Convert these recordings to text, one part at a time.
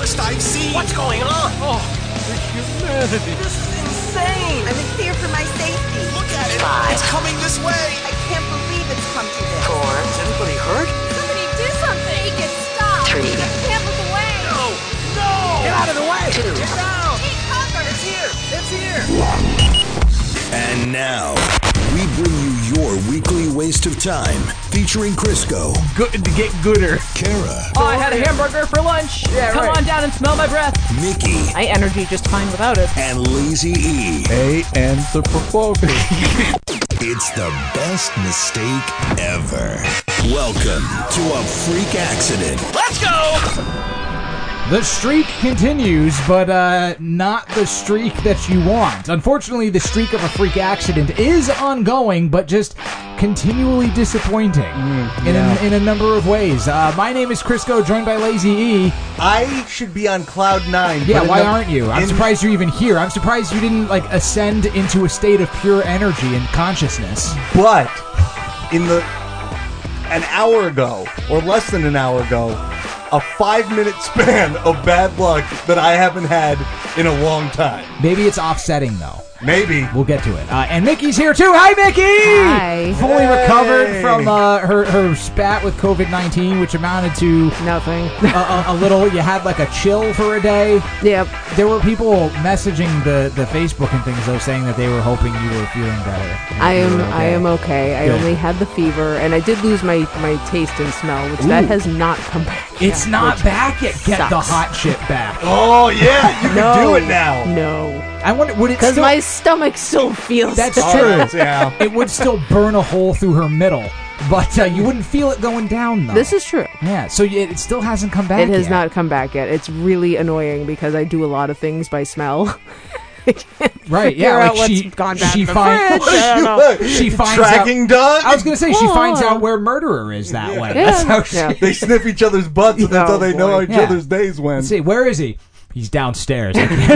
worst I've seen. What's going on? Oh, the humanity. This is insane. I'm in fear for my safety. Look at it. 5. It's coming this way. I can't believe it's come to this. 4. Is anybody hurt? Somebody do something! Make it stop! 3. Can't look away! No! No! Get out of the way! 2. Get down! Take cover! It's here! It's here! And now, we bring you your weekly waste of time, featuring Crisco, Good to get gooder. Kara, Oh, I had a hamburger for lunch. Come on down and smell my breath. Mickey, My energy just fine without it. and Lazy E. Anthropophobic. It's the best mistake ever. Welcome to a freak accident. Let's go! The streak continues, but not the streak that you want. Unfortunately, the streak of a freak accident is ongoing, but just continually disappointing in a number of ways. My name is Crisco, joined by Lazy E. I should be on cloud 9. Yeah, but why aren't you? I'm surprised you're even here. I'm surprised you didn't ascend into a state of pure energy and consciousness. But in an hour ago, or less than an hour ago, a 5-minute span of bad luck that I haven't had in a long time. Maybe it's offsetting, though. Maybe. We'll get to it. And Mickey's here, too. Hi, Mickey! Hi. Fully Hey. recovered from her spat with COVID-19, which amounted to Nothing. a little. You had a chill for a day. Yep. There were people messaging the Facebook and things, though, saying that they were hoping you were feeling better. I am okay. I Good. only had the fever, and I did lose my taste and smell, which that has not come back. It's yet, not which back yet. Get the sucks. hot shit back. Oh, yeah, you can do it now. No. I wonder, would it Because still... my stomach still feels That's it. true. Yeah. It would still burn a hole through her middle, but you wouldn't feel it going down, though. This is true. Yeah, so it still hasn't come back It has yet. not come back yet. It's really annoying because I do a lot of things by smell. Right, Figure yeah, out like what's gone bad she in the finds... fridge. I don't know. She finds Tracking out... dog? I was going to say, she finds Oh. out where murderer is that way. Yeah. That's how she... Yeah. They sniff each other's butts, and that's Oh, how they know boy. how each Yeah. other's days went. Let's see, where is he? He's downstairs.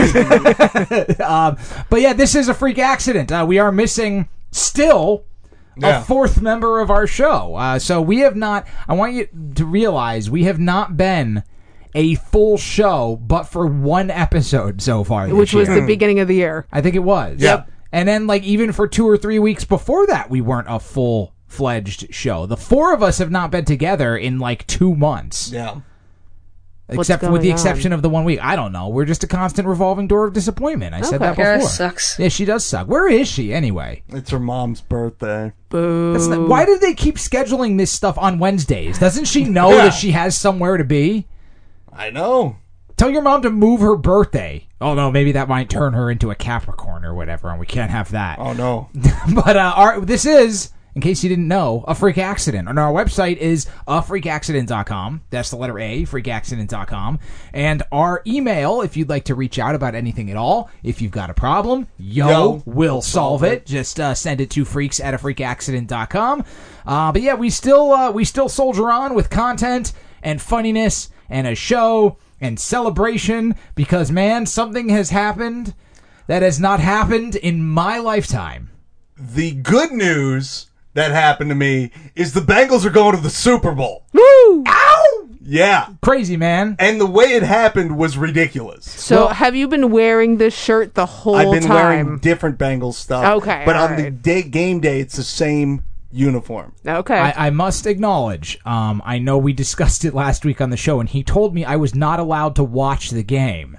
But yeah, this is a freak accident. We are missing still Yeah. a fourth member of our show. So we have not, I want you to realize, we have not been a full show, but for one episode so far this Which was year. the beginning of the year. I think it was. Yep. And then, even for 2 or 3 weeks before that, we weren't a full-fledged show. The four of us have not been together in, 2 months. Yeah. Except with the exception of the 1 week. I don't know. We're just a constant revolving door of disappointment. I said that before. Kara sucks. Yeah, she does suck. Where is she, anyway? It's her mom's birthday. Boo. Why do they keep scheduling this stuff on Wednesdays? Doesn't she know Yeah. that she has somewhere to be? I know. Tell your mom to move her birthday. Oh, no, maybe that might turn her into a Capricorn or whatever, and we can't have that. Oh, no. But this is, in case you didn't know, a freak accident. And our website is afreakaccident.com. That's the letter A, freakaccident.com. And our email, if you'd like to reach out about anything at all, if you've got a problem, we'll solve it. Just send it to freaks@afreakaccident.com. But yeah, we still soldier on with content and funniness and a show and celebration because, man, something has happened that has not happened in my lifetime. The good news that happened to me is the Bengals are going to the Super Bowl. Woo! Ow! Yeah. Crazy, man. And the way it happened was ridiculous. So have you been wearing this shirt the whole time? I've been wearing different Bengals stuff. Okay, But all on the right. game day, it's the same uniform. Okay. I must acknowledge, I know we discussed it last week on the show, and he told me I was not allowed to watch the game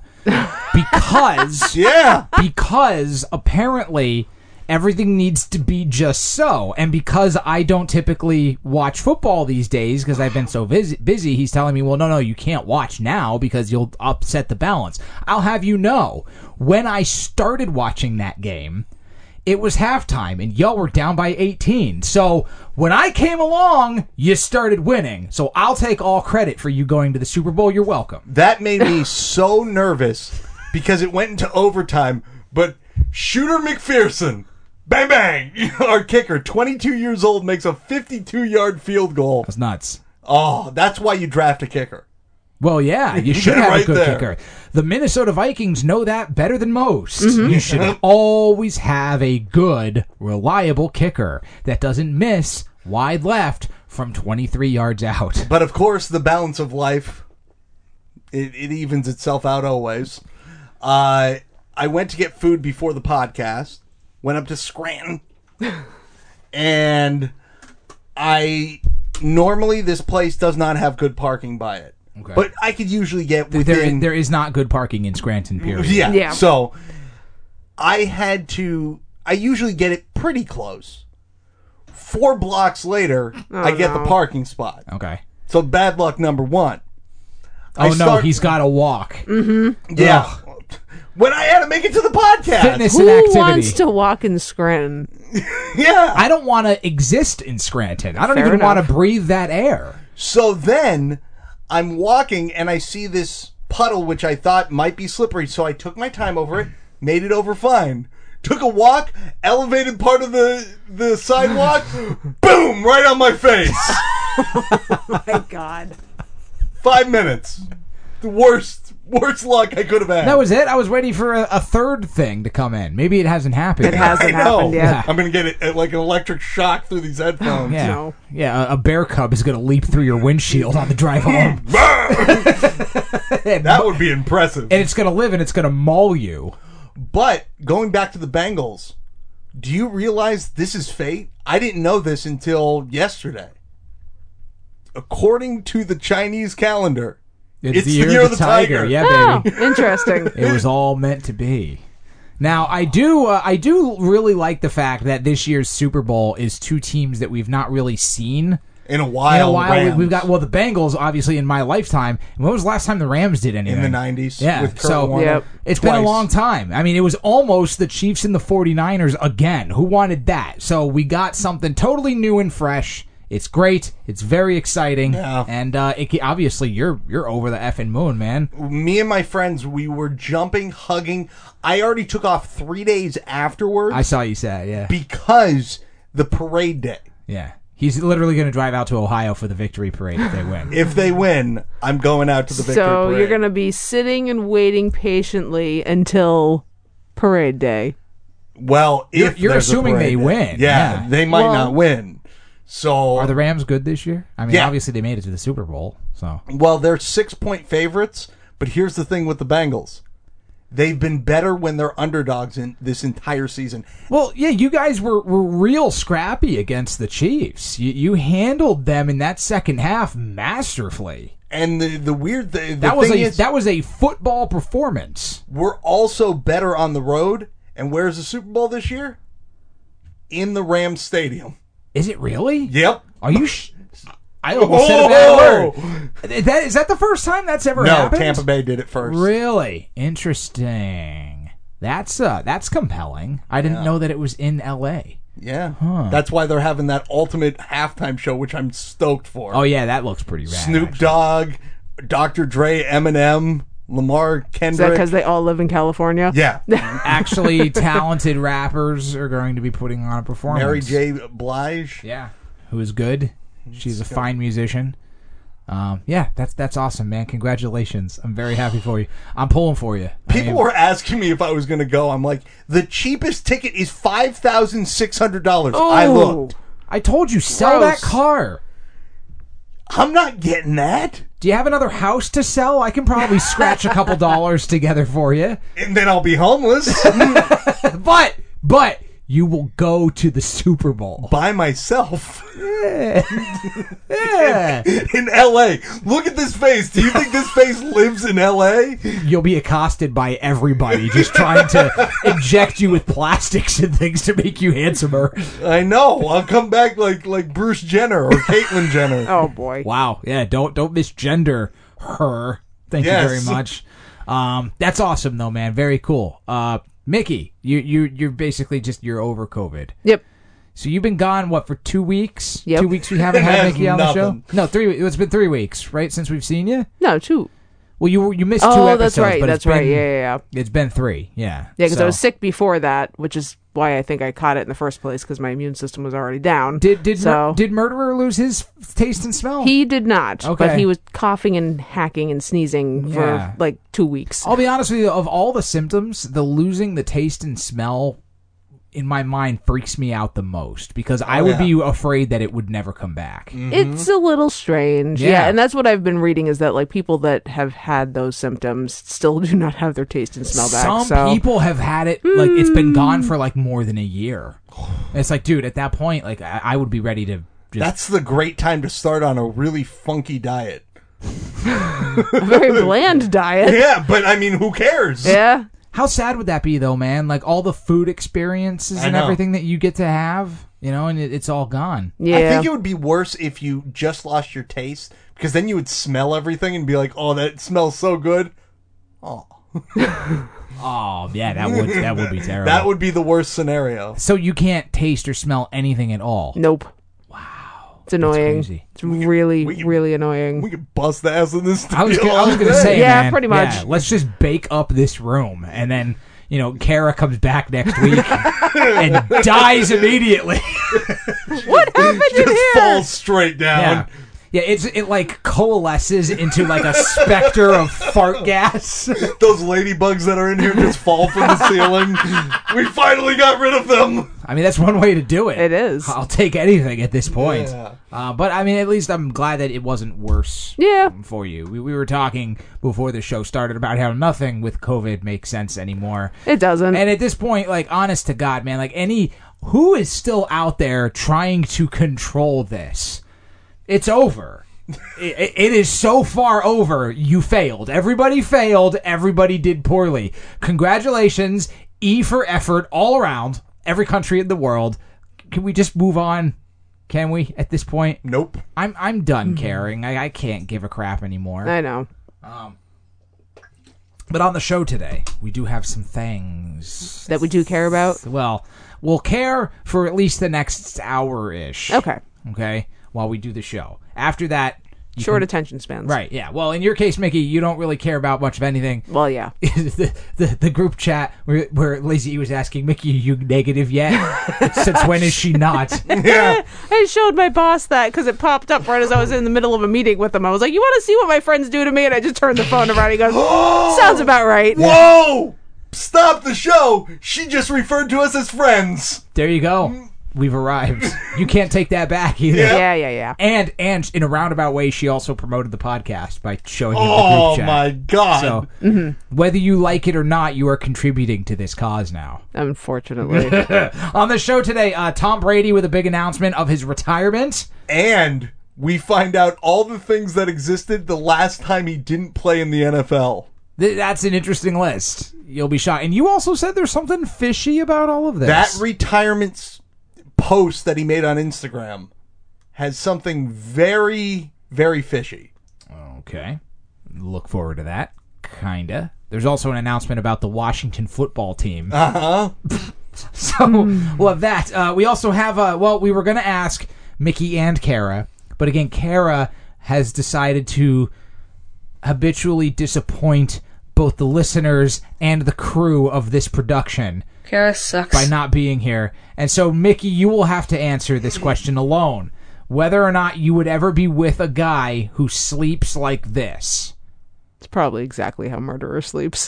because Yeah. because apparently everything needs to be just so. And because I don't typically watch football these days because I've been so busy, he's telling me, well, no, you can't watch now because you'll upset the balance. I'll have you know, when I started watching that game, it was halftime, and y'all were down by 18. So when I came along, you started winning. So I'll take all credit for you going to the Super Bowl. You're welcome. That made me so nervous because it went into overtime. But Shooter McPherson, bang, bang, our kicker, 22 years old, makes a 52-yard field goal. That's nuts. Oh, that's why you draft a kicker. Well, yeah, you should Yeah, have a right good there. kicker. The Minnesota Vikings know that better than most. Mm-hmm. You should always have a good, reliable kicker that doesn't miss wide left from 23 yards out. But, of course, the balance of life It evens itself out always. I went to get food before the podcast. Went up to Scranton. And normally this place does not have good parking by it. Okay. But I could usually get within... There is not good parking in Scranton, period. Yeah. So I usually get it pretty close. 4 blocks later, I get the parking spot. Okay. So bad luck number 1. He's got to walk. Yeah. When I had to make it to the podcast. Fitness Who and activity. wants to walk in Scranton? Yeah. I don't want to exist in Scranton. I don't Fair even want to enough. breathe that air. So then I'm walking and I see this puddle which I thought might be slippery. So I took my time over it, made it over fine. Took a walk, elevated part of the sidewalk, boom, right on my face. My God. 5 minutes. The worst luck I could have had. That was it. I was waiting for a third thing to come in. Maybe it hasn't happened. It yet. hasn't I know. happened yet. I'm going to get it like an electric shock through these headphones. Yeah, No. yeah. A bear cub is going to leap through your windshield on the drive home, That would be impressive. and it's going to live and it's going to maul you. But going back to the Bengals, do you realize this is fate? I didn't know this until yesterday. According to the Chinese calendar, It's the year of the tiger. Yeah, baby. Oh, interesting. It was all meant to be. Now, I do really like the fact that this year's Super Bowl is 2 teams that we've not really seen in a while. Rams. We've got the Bengals, obviously, in my lifetime. When was the last time the Rams did anything? in the 90s. Yeah, with Kurt so Warner. Yep. it's been a Twice. long time. I mean, it was almost the Chiefs and the 49ers again. Who wanted that? So we got something totally new and fresh. It's great. It's very exciting. Yeah. And obviously, you're over the effing moon, man. Me and my friends, we were jumping, hugging. I already took off 3 days afterwards I saw you say, yeah. because the parade day. Yeah. He's literally going to drive out to Ohio for the victory parade if they win. If they win, I'm going out to the victory So parade. you're going to be sitting and waiting patiently until parade day. Well, if You're there's a assuming parade they day. win. Yeah, Yeah. they might Well- not win. So Are the Rams good this year? I mean, Yeah. obviously they made it to the Super Bowl, so. Well, they're 6-point favorites, but here's the thing with the Bengals. They've been better when they're underdogs in this entire season. Well, yeah, you guys were real scrappy against the Chiefs. You handled them in that second half masterfully. And the weird thing, That was a football performance. we're also better on the road. And where's the Super Bowl this year? In the Rams Stadium. Is it really? Yep. Are you? I almost said a bad word. Is that the first time that's ever No, happened? Tampa Bay did it first. Really interesting. That's compelling. I didn't know that it was in L.A. Yeah. That's why they're having that ultimate halftime show, which I'm stoked for. Oh yeah, that looks pretty rad. Snoop actually. Dogg, Dr. Dre, Eminem, Lamar Is that Kendrick. because they all live in California? Yeah. Actually, talented rappers are going to be putting on a performance. Mary J. Blige. Yeah, who is good. She's a fine musician. Yeah, that's awesome, man. Congratulations. I'm very happy for you. I'm pulling for you. People were asking me if I was going to go. I'm like, the cheapest ticket is $5,600. I looked. I told you, sell Gross. that car. I'm not getting that. Do you have another house to sell? I can probably scratch a couple dollars together for you. And then I'll be homeless But you will go to the Super Bowl. by myself Yeah. in L.A. Look at this face. Do you think this face lives in L.A.? You'll be accosted by everybody just trying to inject you with plastics and things to make you handsomer. I know. I'll come back like Bruce Jenner or Caitlyn Jenner. Oh boy. Wow. Yeah, don't misgender her. Thank Yes. you very much. That's awesome though, man. Very cool. Mickey, you're basically you're over COVID. Yep. So you've been gone for 2 weeks? Yep. 2 weeks we haven't had That's Mickey on the show? nothing. No, 3 weeks. It's been 3 weeks, right, since we've seen you? No, 2. Well, you missed 2 Oh, episodes. that's right. but That's it's right. been- Yeah. It's been 3, yeah. Yeah, because I So- was sick before that, which is why I think I caught it in the first place, because my immune system was already down. Did so Murderer lose his taste and smell? he did not, Okay. but he was coughing and hacking and sneezing Yeah. for like 2 weeks. I'll be honest with you, of all the symptoms, the losing the taste and smell in my mind, freaks me out the most because I would be afraid that it would never come back. It's a little strange. Yeah. Yeah, and that's what I've been reading is that like people that have had those symptoms still do not have their taste and smell back. Some people have had it, like, it's been gone for, like, more than a year. It's like, dude, at that point, like, I would be ready to just... That's the great time to start on a really funky diet. A very bland diet. Yeah, but I mean, who cares? Yeah. How sad would that be, though, man? Like, all the food experiences and everything that you get to have, you know, and it's all gone. Yeah. I think it would be worse if you just lost your taste, because then you would smell everything and be like, oh, that smells so good. Oh. Oh, yeah, that would be terrible. That would be the worst scenario. So you can't taste or smell anything at all? Nope. Wow. It's annoying. Crazy. It's really annoying. We could bust the ass in this studio. I was all going to day. say, Yeah, man, pretty much. yeah, let's just bake up this room, and then, you know, Kara comes back next week and dies immediately. What happened in Just here? falls straight down. Yeah. Yeah, it like coalesces into like a specter of fart gas. Those ladybugs that are in here just fall from the ceiling. We finally got rid of them. I mean, that's one way to do it. It is. I'll take anything at this point. Yeah. But I mean, at least I'm glad that it wasn't worse Yeah. for you. We were talking before the show started about how nothing with COVID makes sense anymore. It doesn't. And at this point, like, honest to God, man, like, who is still out there trying to control this? It's over. It is so far over. You failed. Everybody failed. Everybody did poorly. Congratulations. E for effort all around. Every country in the world. Can we just move on? Can we at this point? Nope. I'm done caring. I can't give a crap anymore. I know. But on the show today, we do have some things. That we do care about? Well, we'll care for at least the next hour-ish. Okay. Okay? While we do the show. After that... Short attention spans. Right, yeah. Well, in your case, Mickey, you don't really care about much of anything. Well, yeah. the group chat where Lazy E was asking, Mickey, are you negative yet? Since when is she not? Yeah. I showed my boss that because it popped up right as I was in the middle of a meeting with him. I was like, you want to see what my friends do to me? And I just turned the phone around. He goes, sounds about right. Whoa! Stop the show! She just referred to us as friends. There you go. We've arrived. You can't take that back either. Yeah. And in a roundabout way, she also promoted the podcast by showing him the Oh group chat. my god. So, whether you like it or not, you are contributing to this cause now. Unfortunately. On the show today, Tom Brady with a big announcement of his retirement. And we find out all the things that existed the last time he didn't play in the NFL. That's an interesting list. You'll be shocked. And you also said there's something fishy about all of this. That retirement post that he made on Instagram has something very, very fishy. Okay. Look forward to that. Kinda. There's also an announcement about the Washington football team. Uh-huh. So, we'll have that. We also have, we were going to ask Mickey and Kara, but again, Kara has decided to habitually disappoint both the listeners and the crew of this production. Kara sucks. By not being here. And so, Mickey, you will have to answer this question alone. Whether or not you would ever be with a guy who sleeps like this. It's probably exactly how murderer sleeps.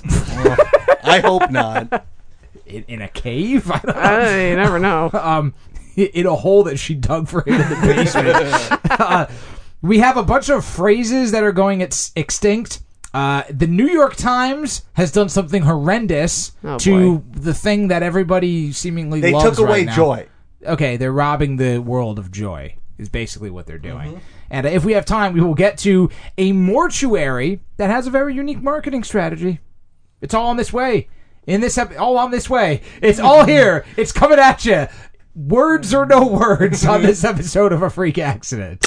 I hope not. In a cave? I don't know. You never know. In a hole that she dug for him in the basement. We have a bunch of phrases that are going extinct. The New York Times has done something horrendous to the thing that everybody seemingly They loves took away right now. joy. Okay, they're robbing the world of joy, is basically what they're doing. And if we have time, we will get to a mortuary that has a very unique marketing strategy. It's all on this way. All on this way. It's all here. It's coming at you. Words or no words on this episode of A Freak Accident.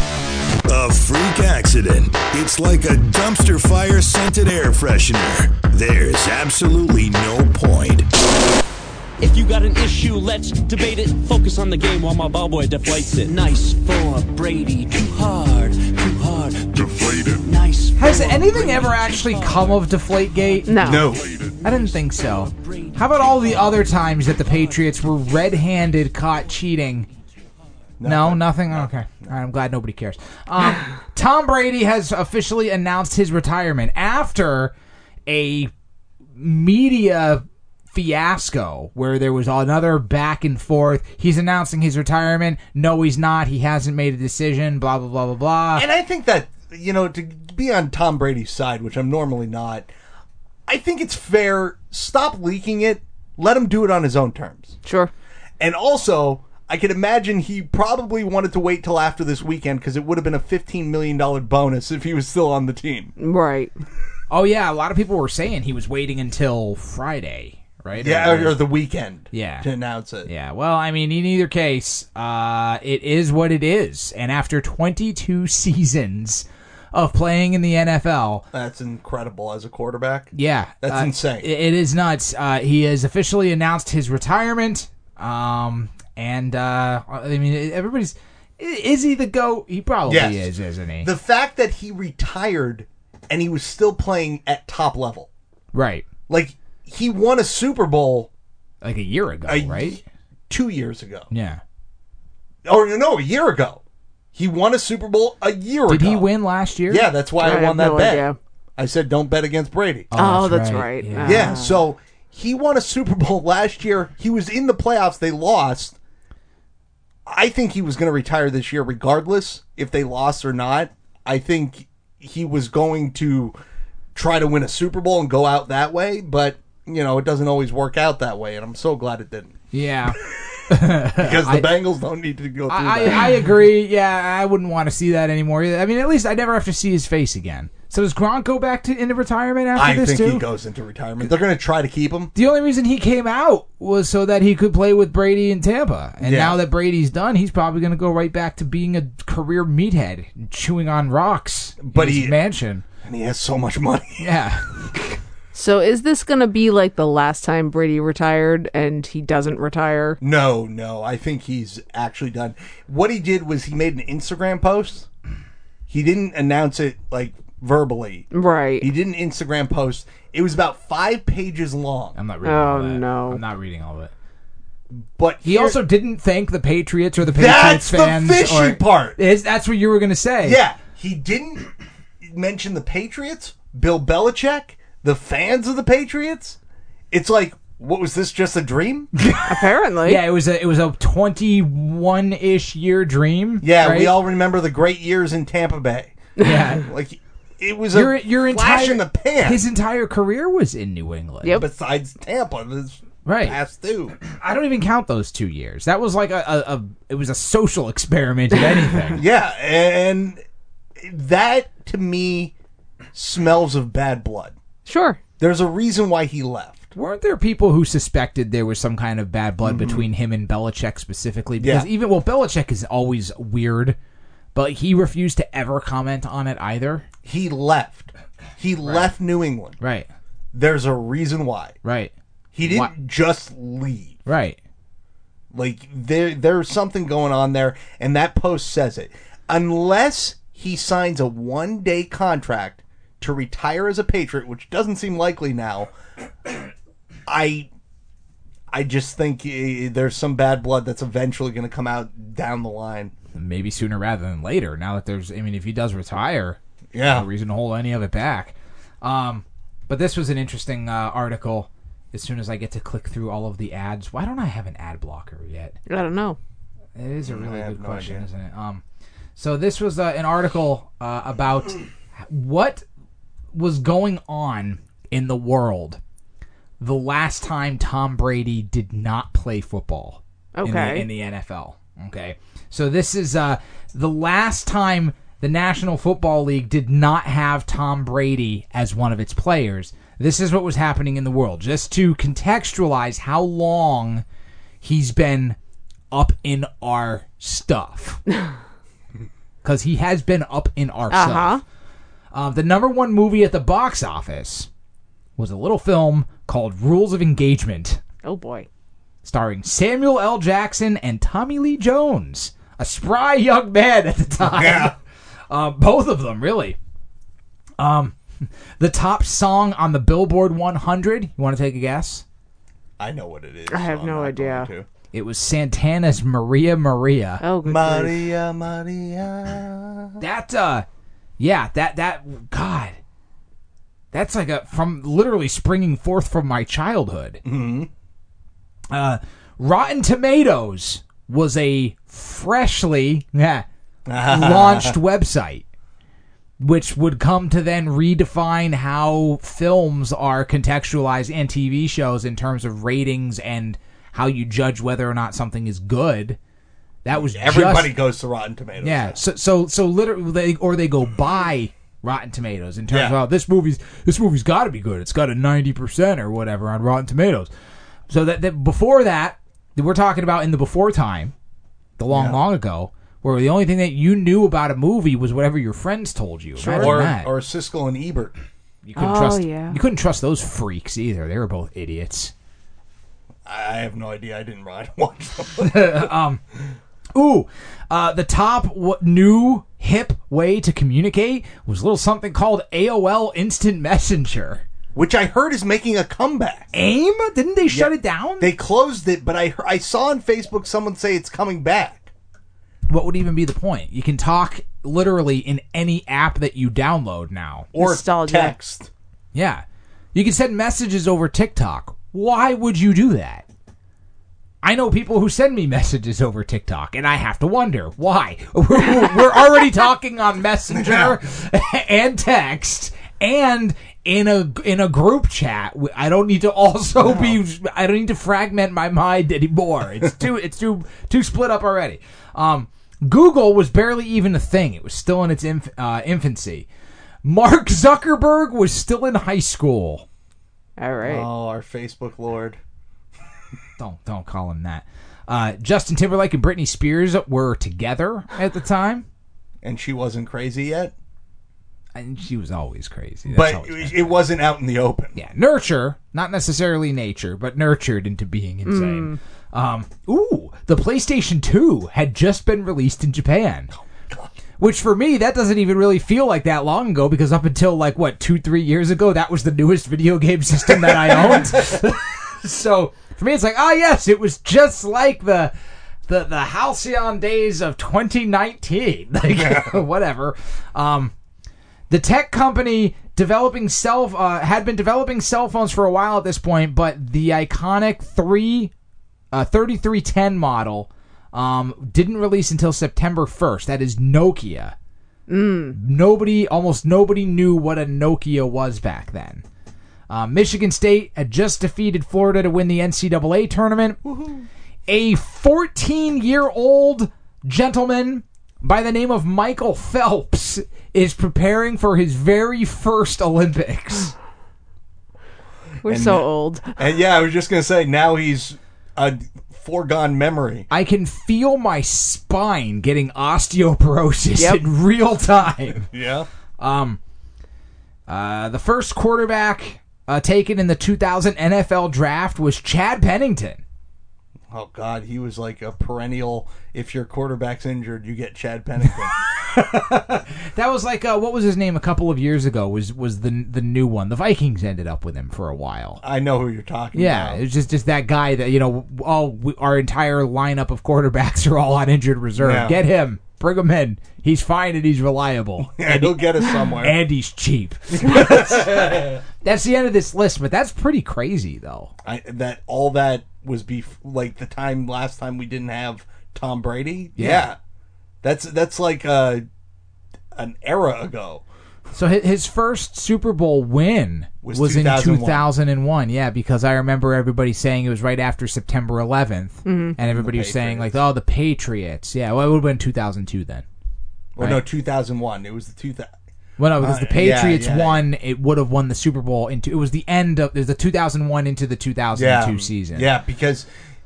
A freak accident. It's like a dumpster fire scented air freshener. There's absolutely no point. If you got an issue, let's debate it. Focus on the game while my ball boy deflates it. Nice for Brady. Too hard. Deflated. Nice. Has anything ever actually come of Deflategate? No. I didn't think so. How about all the other times that the Patriots were red-handed caught cheating? No, nothing? Okay. All right, I'm glad nobody cares. Tom Brady has officially announced his retirement after a media fiasco where there was another back and forth. He's announcing his retirement. No, he's not. He hasn't made a decision. Blah, blah, blah, blah, blah. And I think that, to be on Tom Brady's side, which I'm normally not, I think it's fair. Stop leaking it. Let him do it on his own terms. Sure. And also, I can imagine he probably wanted to wait till after this weekend because it would have been a $15 million bonus if he was still on the team. Right. Oh, yeah. A lot of people were saying he was waiting until Friday, right? Yeah, or the weekend. Yeah. To announce it. Yeah. Well, I mean, in either case, it is what it is. And after 22 seasons of playing in the NFL. That's incredible as a quarterback. Yeah. That's insane. It is nuts. He has officially announced his retirement. And, I mean, everybody's... Is he the GOAT? He probably is, isn't he? The fact that he retired and he was still playing at top level. Right. Like, he won a Super Bowl... Like a year ago, right? 2 years ago. Yeah. Or, no, a year ago. He won a Super Bowl a year ago. Did he win last year? Yeah, that's why I won that bet. Idea. I said, don't bet against Brady. Oh, that's right. Yeah, so he won a Super Bowl last year. He was in the playoffs. They lost. I think he was going to retire this year regardless if they lost or not. I think he was going to try to win a Super Bowl and go out that way, but, it doesn't always work out that way, and I'm so glad it didn't. Yeah. Because the Bengals don't need to go through that. I agree. Yeah, I wouldn't want to see that anymore. I mean, at least I never have to see his face again. So does Gronk go back into retirement after this, too? I think he goes into retirement. They're going to try to keep him. The only reason he came out was so that he could play with Brady in Tampa. And now that Brady's done, he's probably going to go right back to being a career meathead, chewing on rocks in his mansion. And he has so much money. Yeah. So is this going to be like the last time Brady retired and he doesn't retire? No. I think he's actually done. What he did was he made an Instagram post. He didn't announce it verbally. Right. He did an Instagram post. It was about 5 pages long. I'm not reading all that. No. I'm not reading all of it. But he also didn't thank the Patriots or the Patriots fans. That's the fishy part. That's what you were going to say. Yeah. He didn't mention the Patriots, Bill Belichick, the fans of the Patriots. It's like, what was this, just a dream? Apparently. Yeah, it was a 21-ish year dream. Yeah, right? we all remember the great years in Tampa Bay. Yeah. It was a flash in the pan. His entire career was in New England. Yep. Besides Tampa, this right. past due. I don't even count those 2 years. That was like it was a social experiment, if anything. Yeah, and that to me smells of bad blood. Sure. There's a reason why he left. Weren't there people who suspected there was some kind of bad blood between him and Belichick specifically? Because Belichick is always weird, but he refused to ever comment on it either. He left. He left New England. Right. There's a reason why. Right. He didn't just leave. Right. There's something going on there, and that post says it. Unless he signs a 1-day contract to retire as a Patriot, which doesn't seem likely now, I just think there's some bad blood that's eventually going to come out down the line. Maybe sooner rather than later. Now that if he does retire, no reason to hold any of it back. But this was an interesting article. As soon as I get to click through all of the ads, why don't I have an ad blocker yet? I don't know. It is a really good question, isn't it? So this was an article about what was going on in the world the last time Tom Brady did not play football in the NFL. Okay, so this is the last time the National Football League did not have Tom Brady as one of its players. This is what was happening in the world, just to contextualize how long he's been up in our stuff. Because he has been up in our stuff. The number one movie at the box office was a little film called Rules of Engagement. Oh, boy. Starring Samuel L. Jackson and Tommy Lee Jones. A spry young man at the time. Yeah. Both of them, really. The top song on the Billboard 100. You want to take a guess? I know what it is. I have no idea. It was Santana's Maria Maria. Oh, good Maria, Maria. That, God. That's like from literally springing forth from my childhood. Mm-hmm. Rotten Tomatoes was a freshly launched website, which would come to then redefine how films are contextualized and TV shows in terms of ratings and how you judge whether or not something is good. That was everybody goes to Rotten Tomatoes. Yeah, so literally, they go buy Rotten Tomatoes in terms of this movie's got to be good. It's got a 90% or whatever on Rotten Tomatoes. So that before that, we're talking about in the before time, the long ago, where the only thing that you knew about a movie was whatever your friends told you. Or Siskel and Ebert. You couldn't trust those freaks either. They were both idiots. I have no idea. I didn't watch them. The top new hip way to communicate was a little something called AOL Instant Messenger, which I heard is making a comeback. AIM? Didn't they shut it down? They closed it, but I saw on Facebook someone say it's coming back. What would even be the point? You can talk literally in any app that you download now. Or text. Yeah. You can send messages over TikTok. Why would you do that? I know people who send me messages over TikTok, and I have to wonder, why? We're already talking on Messenger and text, and in a group chat. I don't need to I don't need to fragment my mind anymore. It's too split up already. Google was barely even a thing. It was still in its infancy. Mark Zuckerberg was still in high school. All right. Oh, our Facebook Lord. Don't call him that. Justin Timberlake and Britney Spears were together at the time. And she wasn't crazy yet? And she was always crazy. But it wasn't out in the open. Yeah, nurture, not necessarily nature, but nurtured into being insane. The PlayStation 2 had just been released in Japan. Which for me, that doesn't even really feel like that long ago, because up until 2-3 years ago, that was the newest video game system that I owned. So for me, it's like, yes, it was just like the halcyon days of 2019. Whatever. The tech company had been developing cell phones for a while at this point, but the iconic 3310 model didn't release until September 1st. That is Nokia. Almost nobody knew what a Nokia was back then. Michigan State had just defeated Florida to win the NCAA tournament. Woo-hoo. A 14-year-old gentleman by the name of Michael Phelps is preparing for his very first Olympics. We're so old. And I was just going to say, now he's a foregone memory. I can feel my spine getting osteoporosis in real time. Yeah. The first quarterback taken in the 2000 NFL draft was Chad Pennington. Oh, God, he was like a perennial, if your quarterback's injured, you get Chad Pennington. That was what was his name a couple of years ago, was the new one. The Vikings ended up with him for a while. I know who you're talking about. Yeah, it was just that guy that, our entire lineup of quarterbacks are all on injured reserve. Yeah. Get him. Bring him in. He's fine and he's reliable. Yeah, he'll get us somewhere. And he's cheap. That's the end of this list, but that's pretty crazy, though. That was the last time we didn't have Tom Brady. Yeah. That's like an era ago. So his first Super Bowl win was in 2001. Yeah, because I remember everybody saying it was right after September 11th, and everybody was saying the Patriots. Yeah, well, it would have been 2002 then. Or no, 2001. It was the 2000. Well, no, because the Patriots won. It would have won the Super Bowl it was the end of the 2001 into the 2002 season. Yeah, because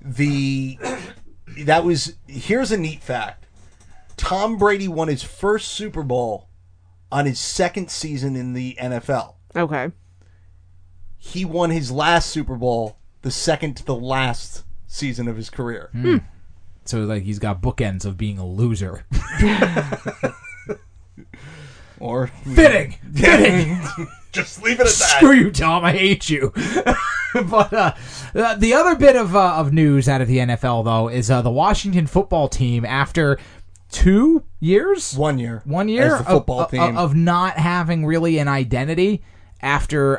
here's a neat fact. Tom Brady won his first Super Bowl on his second season in the NFL. Okay. He won his last Super Bowl the second to the last season of his career. So he's got bookends of being a loser. Or fitting. Just leave it at that. Screw you, Tom. I hate you. But the other bit of news out of the NFL, though, is the Washington football team, after 2 years? 1 year. 1 year as the football team. Of not having really an identity, after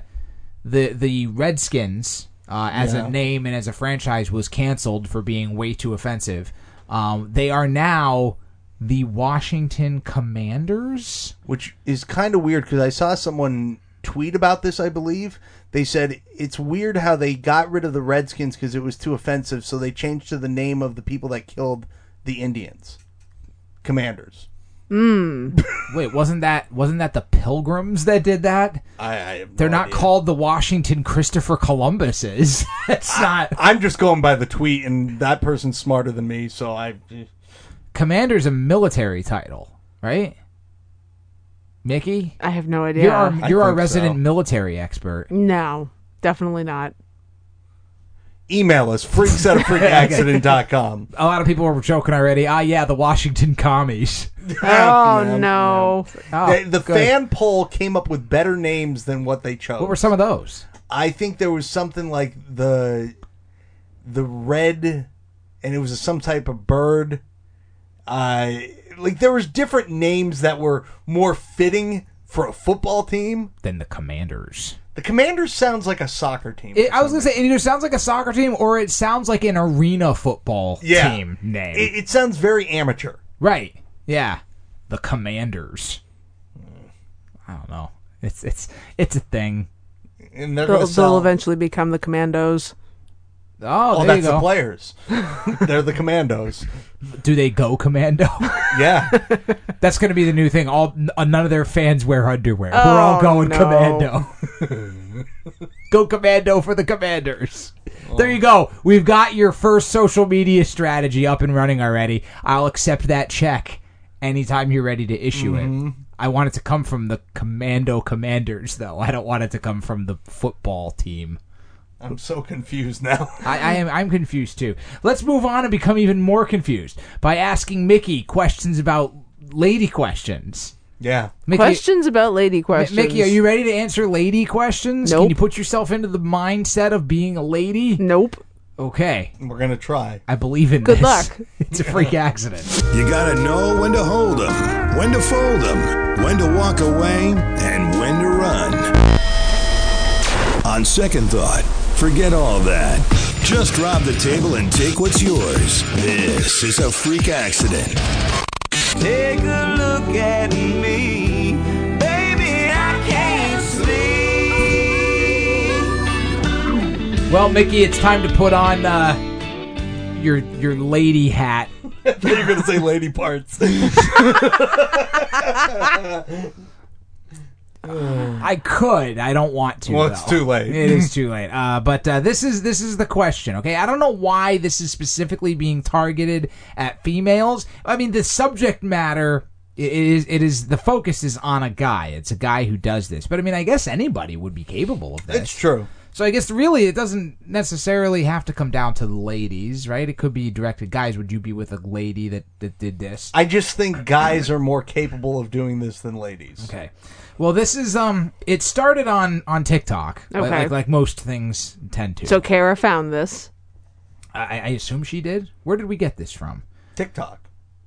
the Redskins as a name and as a franchise was canceled for being way too offensive. They are now the Washington Commanders, which is kind of weird because I saw someone tweet about this. I believe they said it's weird how they got rid of the Redskins because it was too offensive, so they changed to the name of the people that killed the Indians. Commanders. Wait, wasn't that the Pilgrims that did that? I have no They're not idea. called the Washington Christopher Columbuses. It's not. I'm just going by the tweet, and that person's smarter than me, so I. Commander's a military title, right? Mickey, I have no idea. you're our think resident so. military expert. No, definitely not. Email us, freaks@freakaccident.com. A lot of people were joking already. Yeah, the Washington Commies. Oh, no. Oh, The good. fan poll came up with better names than what they chose. What were some of those? I think there was something like the red, and it was some type of bird. Like there was different names that were more fitting for a football team. Then the Commanders. The Commanders sounds like a soccer team. I was going to say, it either sounds like a soccer team or it sounds like an arena football team name. It sounds very amateur. Right. Yeah. The Commanders. I don't know. It's a thing. And they're They'll, going to sell. they'll eventually become the Commandos. Oh, there that's you go. the players. They're the Commandos. Do they go Commando? Yeah. That's going to be the new thing. None of their fans wear underwear. We're all going no. Commando. Go Commando for the Commanders. There you go. We've got your first social media strategy up and running already. I'll accept that check anytime you're ready to issue it. I want it to come from the Commando Commanders, though. I don't want it to come from the football team. I'm so confused now. I'm confused too. Let's move on and become even more confused by asking Mickey questions about lady questions. Yeah. Mickey, Questions about lady questions. Mickey, are you ready to answer lady questions? Nope. Can you put yourself into the mindset of being a lady? Nope. Okay. We're going to try. I believe in Good this. luck. It's a freak accident. You gotta know when to hold 'em, when to fold 'em, when to walk away, and when to run. On second thought, forget all that. Just rob the table and take what's yours. This is a freak accident. Take a look at me, baby, I can't sleep. Well, Mickey, it's time to put on your lady hat. I thought you were going to say lady parts. I could. I don't want to. Well, it's though. too late. It is too late. But this is the question. Okay, I don't know why this is specifically being targeted at females. I mean, the subject matter it is the focus is on a guy. It's a guy who does this. But I mean, I guess anybody would be capable of this. It's true. So I guess really it doesn't necessarily have to come down to the ladies, right? It could be directed guys. Would you be with a lady that did this? I just think guys are more capable of doing this than ladies. Okay. Well, this is it started on TikTok, Okay. like most things tend to. So Kara found this. I assume she did. Where did we get this from? TikTok.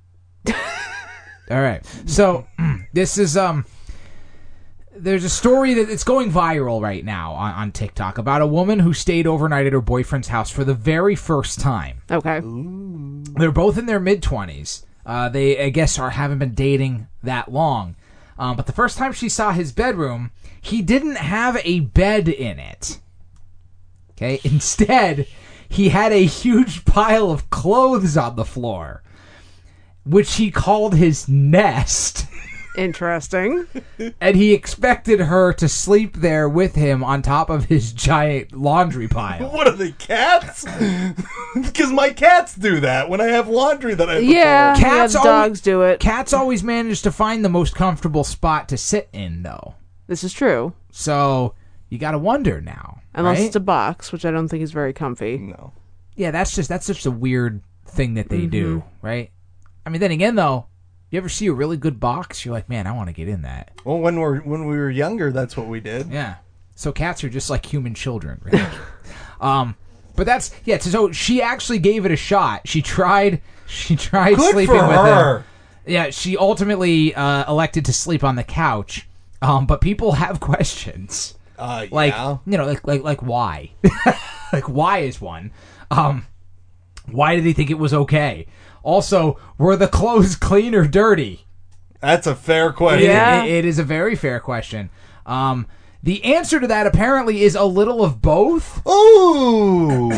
All right. So this is there's a story that it's going viral right now on TikTok about a woman who stayed overnight at her boyfriend's house for the very first time. Okay. They're both in their mid-20s. They, I guess, haven't been dating that long. But the first time she saw his bedroom, he didn't have a bed in it. Okay? Instead, he had a huge pile of clothes on the floor, which he called his nest. Interesting. And he expected her to sleep there with him on top of his giant laundry pile. What are they, cats? Because my cats do that when I have laundry that I have to Yeah. fold. Cats yeah, always- dogs do it. Cats always manage to find the most comfortable spot to sit in, though. This is true. So you got to wonder now, Unless right? it's a box, which I don't think is very comfy. No. Yeah, that's just a weird thing that they do, right? I mean, then again, though, you ever see a really good box? You're like, man, I want to get in that. Well, when we were younger, that's what we did. Yeah. So cats are just like human children, really. But that's So she actually gave it a shot. She tried Good sleeping for with her. him. Yeah, she ultimately elected to sleep on the couch. But people have questions. Like, yeah. like why? Like, why is one? Why did he think it was okay? Also, were the clothes clean or dirty? That's a fair question. Yeah. It is a very fair question. The answer to that apparently is a little of both. Ooh.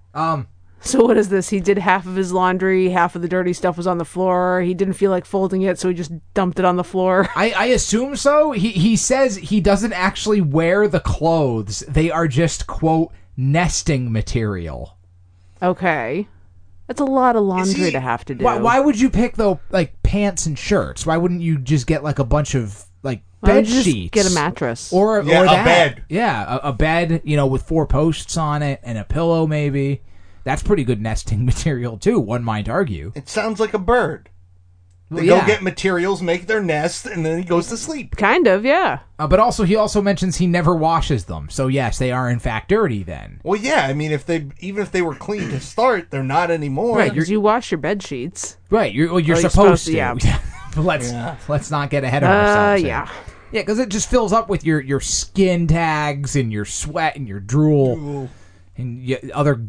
So what is this? He did half of his laundry, half of the dirty stuff was on the floor. He didn't feel like folding it, so he just dumped it on the floor. I assume so. He says he doesn't actually wear the clothes. They are just, quote, nesting material. Okay. That's a lot of laundry he- to have to do. Why would you pick, though, like, pants and shirts? Why wouldn't you just get, like, a bunch of, like, Why bed don't you just sheets? get a mattress? Or Yeah, or a that. bed. Yeah, a bed, with 4 posts on it and a pillow, maybe. That's pretty good nesting material, too, one might argue. It sounds like a bird. They Yeah. go get materials, make their nest, and then he goes to sleep. Kind of, yeah. But also, he also mentions he never washes them. So, yes, they are, in fact, dirty then. Well, yeah, I mean, even if they were clean to start, they're not anymore. Right, Because you wash your bed sheets. Right, you're you're supposed supposed to. to, yeah. Let's not get ahead of ourselves. Yeah. Yeah, because it just fills up with your skin tags and your sweat and your drool and other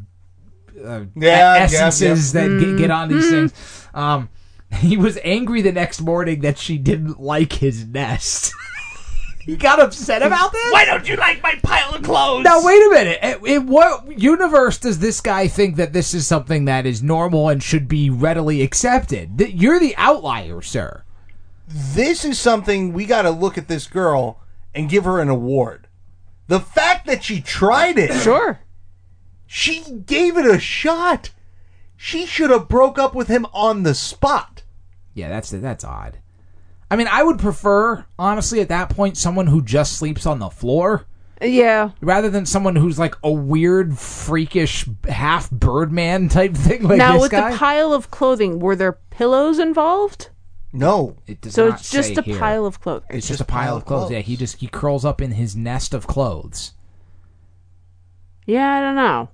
essences that get on these things. He was angry the next morning that she didn't like his nest. He got upset about this? Why don't you like my pile of clothes? Now, wait a minute. In what universe does this guy think that this is something that is normal and should be readily accepted? You're the outlier, sir. This is something we got to look at this girl and give her an award. The fact that she tried it. Sure. She gave it a shot. She should have broke up with him on the spot. Yeah, that's odd. I mean, I would prefer, honestly, at that point, someone who just sleeps on the floor Yeah. rather than someone who's like a weird, freakish, half Birdman type thing like Now, this with guy. the pile of clothing, were there pillows involved? No. It does So not it's just say a here. pile of clothing. It's just a pile of clothes. Yeah, he curls up in his nest of clothes. Yeah, I don't know.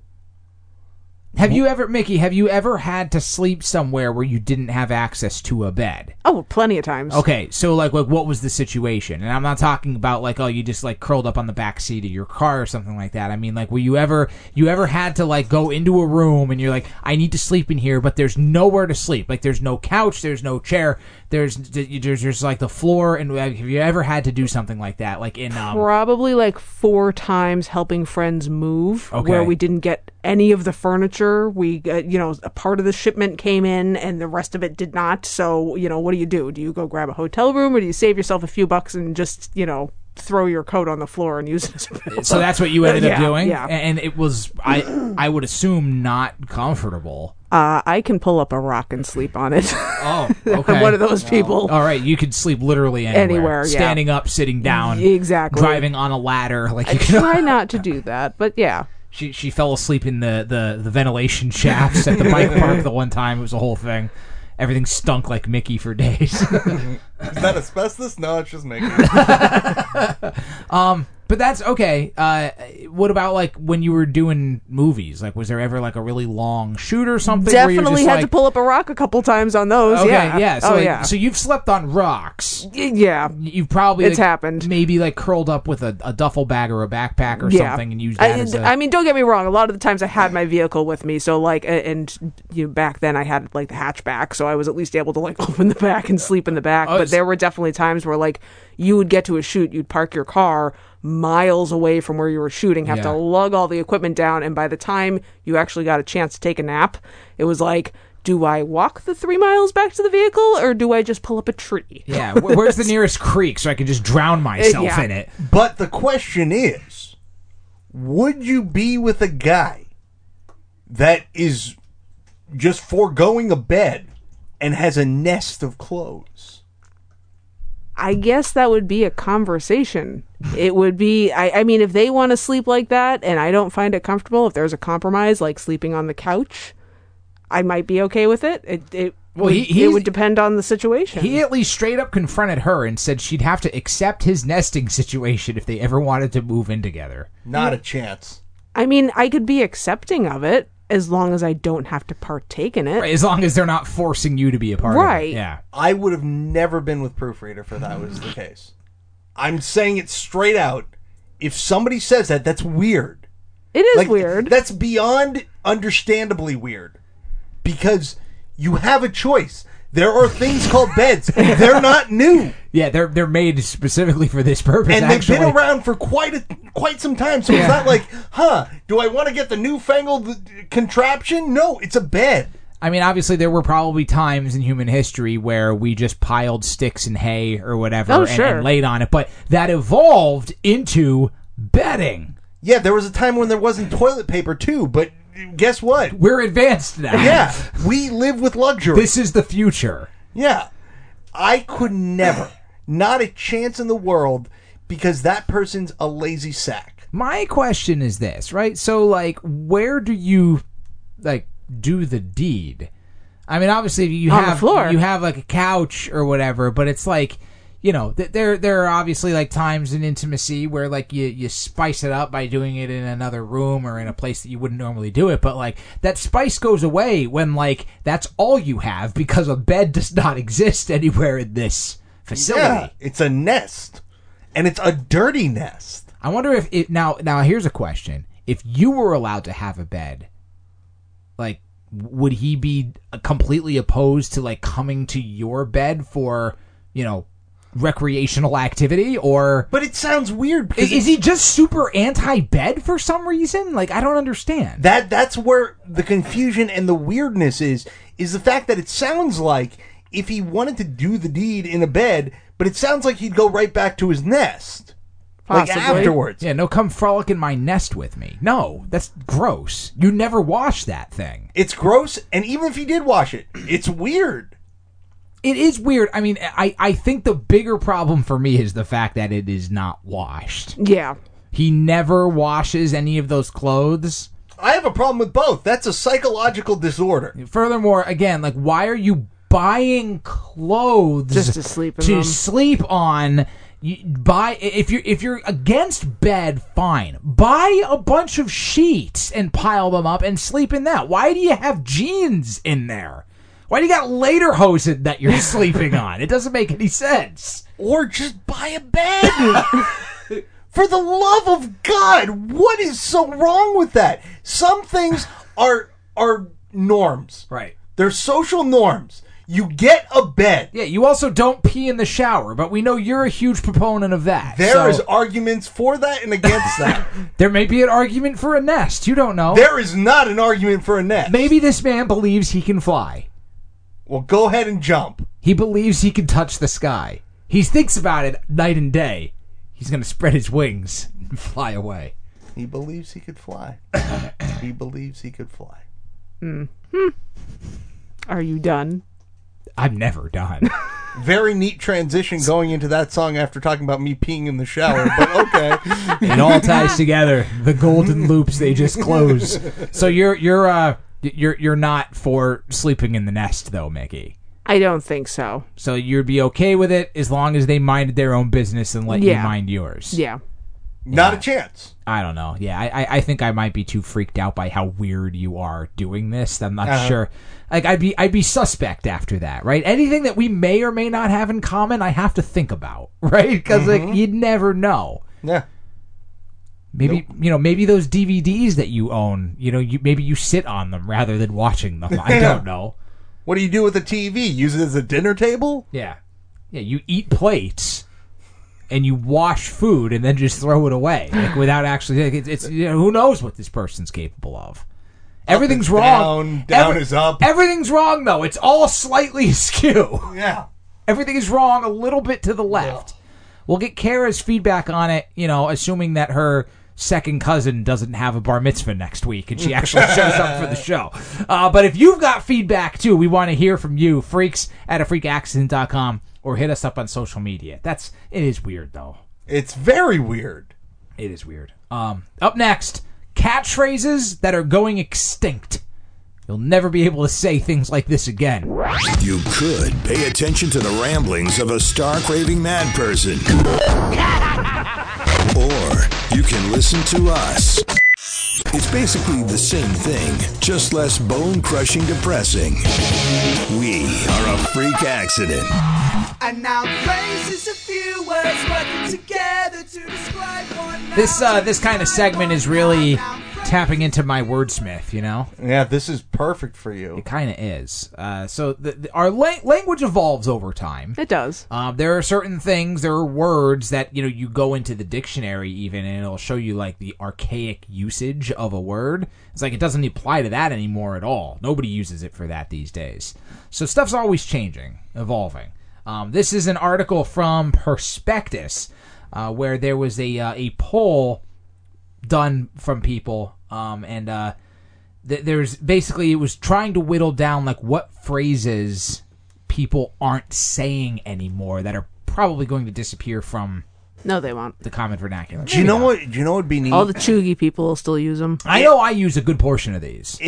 Have you ever had to sleep somewhere where you didn't have access to a bed? Oh, plenty of times. Okay, so like what was the situation? And I'm not talking about like, oh, you just like curled up on the back seat of your car or something like that. I mean, like, were you ever had to like go into a room and you're like, I need to sleep in here, but there's nowhere to sleep. Like, there's no couch, there's no chair, there's just like the floor. And have you ever had to do something like that? Like in Probably like 4 times helping friends move, Okay. where we didn't get any of the furniture. We, a part of the shipment came in and the rest of it did not. So, what do? Do you go grab a hotel room, or do you save yourself a few bucks and just, throw your coat on the floor and use it as a pillow? So that's what you ended up doing? Yeah. And it was, I would assume, not comfortable. I can pull up a rock and sleep on it. Oh, okay. I'm one of those people. All right, you could sleep literally Anywhere, yeah. Standing up, sitting down. Exactly. Driving on a ladder. Like I you can, try not to do that, but yeah. She fell asleep in the ventilation shafts at the bike park the one time. It was a whole thing. Everything stunk like Mickey for days. Is that asbestos? No, it's just making. But that's okay. What about like when you were doing movies? Like, was there ever like a really long shoot or something? where you're Definitely just had like, to pull up a rock a couple times on those. Okay, yeah. So, oh, like, yeah. so you've slept on rocks. Yeah. You've probably It's like, happened. Maybe like curled up with a duffel bag or a backpack or something and used that as a... I mean, don't get me wrong. A lot of the times I had my vehicle with me, so like, back then I had like the hatchback, so I was at least able to like open the back and sleep in the back. But there were definitely times where like you would get to a shoot, you'd park your car miles away from where you were shooting, have to lug all the equipment down, and by the time you actually got a chance to take a nap, it was like, do I walk the 3 miles back to the vehicle, or do I just pull up a tree? Yeah, where's the nearest creek so I can just drown myself in it? But the question is, would you be with a guy that is just foregoing a bed and has a nest of clothes? I guess that would be a conversation. It would be, I mean, if they want to sleep like that and I don't find it comfortable, if there's a compromise like sleeping on the couch, I might be okay with it. It would depend on the situation. He at least straight up confronted her and said she'd have to accept his nesting situation if they ever wanted to move in together. Not a chance. I mean, I could be accepting of it as long as I don't have to partake in it. Right, as long as they're not forcing you to be a part of it. Right. Yeah. I would have never been with Proofreader if that was the case. I'm saying it straight out. If somebody says that, that's weird. It is weird. That's beyond understandably weird. Because you have a choice. There are things called beds. They're not new. Yeah, they're made specifically for this purpose. And they've been around for quite some time. So it's not like, do I want to get the newfangled contraption? No, it's a bed. I mean, obviously, there were probably times in human history where we just piled sticks and hay or whatever and laid on it. But that evolved into bedding. Yeah, there was a time when there wasn't toilet paper, too. But guess what? We're advanced now. Yeah, we live with luxury. This is the future. Yeah. I could never, not a chance in the world, because that person's a lazy sack. My question is this, right? So, like, where do you, like, do the deed? I mean, obviously, you on have the floor. You have, like, a couch or whatever, but it's like, you know, there are obviously, like, times in intimacy where, like, you spice it up by doing it in another room or in a place that you wouldn't normally do it, but, like, that spice goes away when, like, that's all you have because a bed does not exist anywhere in this facility. Yeah, it's a nest. And it's a dirty nest. I wonder if it... Now, here's a question. If you were allowed to have a bed, like, would he be completely opposed to, like, coming to your bed for, you know, recreational activity? Or but it sounds weird because is he just super anti-bed for some reason? Like, I don't understand. That's where the confusion and the weirdness is the fact that it sounds like if he wanted to do the deed in a bed, but it sounds like he'd go right back to his nest. Possibly. Like afterwards. Yeah, no, come frolic in my nest with me. No, that's gross. You never wash that thing. It's gross, and even if he did wash it, it's weird. It is weird. I mean, I think the bigger problem for me is the fact that it is not washed. Yeah. He never washes any of those clothes. I have a problem with both. That's a psychological disorder. Furthermore, again, like, why are you buying clothes just to sleep in to them? sleep on? If you're against bed, fine. Buy a bunch of sheets and pile them up and sleep in that. Why do you have jeans in there? Why do you got lederhosen that you're sleeping on? It doesn't make any sense. Or just buy a bed. For the love of God, what is so wrong with that? Some things are norms. Right. They're social norms. You get a bed. Yeah, you also don't pee in the shower, but we know you're a huge proponent of that. There is arguments for that and against that. There may be an argument for a nest. You don't know. There is not an argument for a nest. Maybe this man believes he can fly. Well, go ahead and jump. He believes he can touch the sky. He thinks about it night and day. He's going to spread his wings and fly away. He believes he could fly. He believes he could fly. Mm-hmm. Are you done? I'm never done. Very neat transition going into that song after talking about me peeing in the shower, but okay. It all ties together. The golden loops, they just close. So you're not for sleeping in the nest, though, Mickey. I don't think so. So you'd be okay with it as long as they minded their own business and let you mind yours. Yeah. Not a chance. I don't know. Yeah, I think I might be too freaked out by how weird you are doing this. I'm not sure. Like, I'd be suspect after that, right? Anything that we may or may not have in common, I have to think about, right? Because like, you'd never know. Yeah. Maybe maybe those DVDs that you own, maybe you sit on them rather than watching them. I don't know. What do you do with a TV? Use it as a dinner table? Yeah. Yeah, you eat plates and you wash food and then just throw it away, like, without actually. It's who knows what this person's capable of. Everything's wrong. Down is up. Everything's wrong, though. It's all slightly askew. Yeah. Everything is wrong a little bit to the left. Yeah. We'll get Kara's feedback on it, assuming that her second cousin doesn't have a bar mitzvah next week and she actually shows up for the show. But if you've got feedback, too, we want to hear from you. freaks@afreakaccident.com or hit us up on social media. It is weird, though. It's very weird. It is weird. Up next, catchphrases that are going extinct. You'll never be able to say things like this again. You could pay attention to the ramblings of a star-craving mad person. Or you can listen to us. It's basically the same thing, just less bone-crushing depressing. We are a freak accident. And now phrases a few words working together to describe one. This kind of segment is really tapping into my wordsmith, you know? Yeah, this is perfect for you. It kind of is. So our language evolves over time. It does. There are certain things, there are words that, you know, you go into the dictionary even, and it'll show you, like, the archaic usage of a word. It's like it doesn't apply to that anymore at all. Nobody uses it for that these days. So stuff's always changing, evolving. This is an article from Perspectus, where there was a poll done from people, and there's basically, it was trying to whittle down like what phrases people aren't saying anymore that are probably going to disappear from No, they won't. the common vernacular. Do you know what would be neat? All the chuggy people will still use them. I know I use a good portion of these.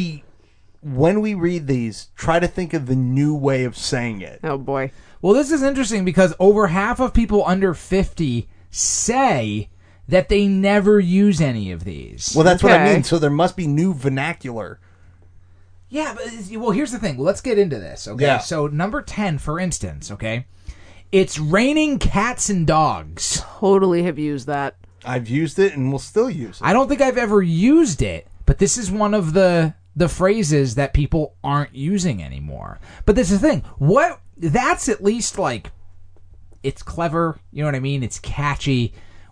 When we read these, try to think of the new way of saying it. Oh, boy. Well, this is interesting because over half of people under 50 say that they never use any of these. Well, that's what I Okay. mean. So there must be new vernacular. Yeah, but well, here's the thing. Let's get into this, okay? Yeah. So number 10, for instance, okay? It's raining cats and dogs. Totally have used that. I've used it and will still use it. I don't think I've ever used it, but this is one of the phrases that people aren't using anymore. But this is the thing. That's at least like, it's clever, you know what I mean? It's catchy.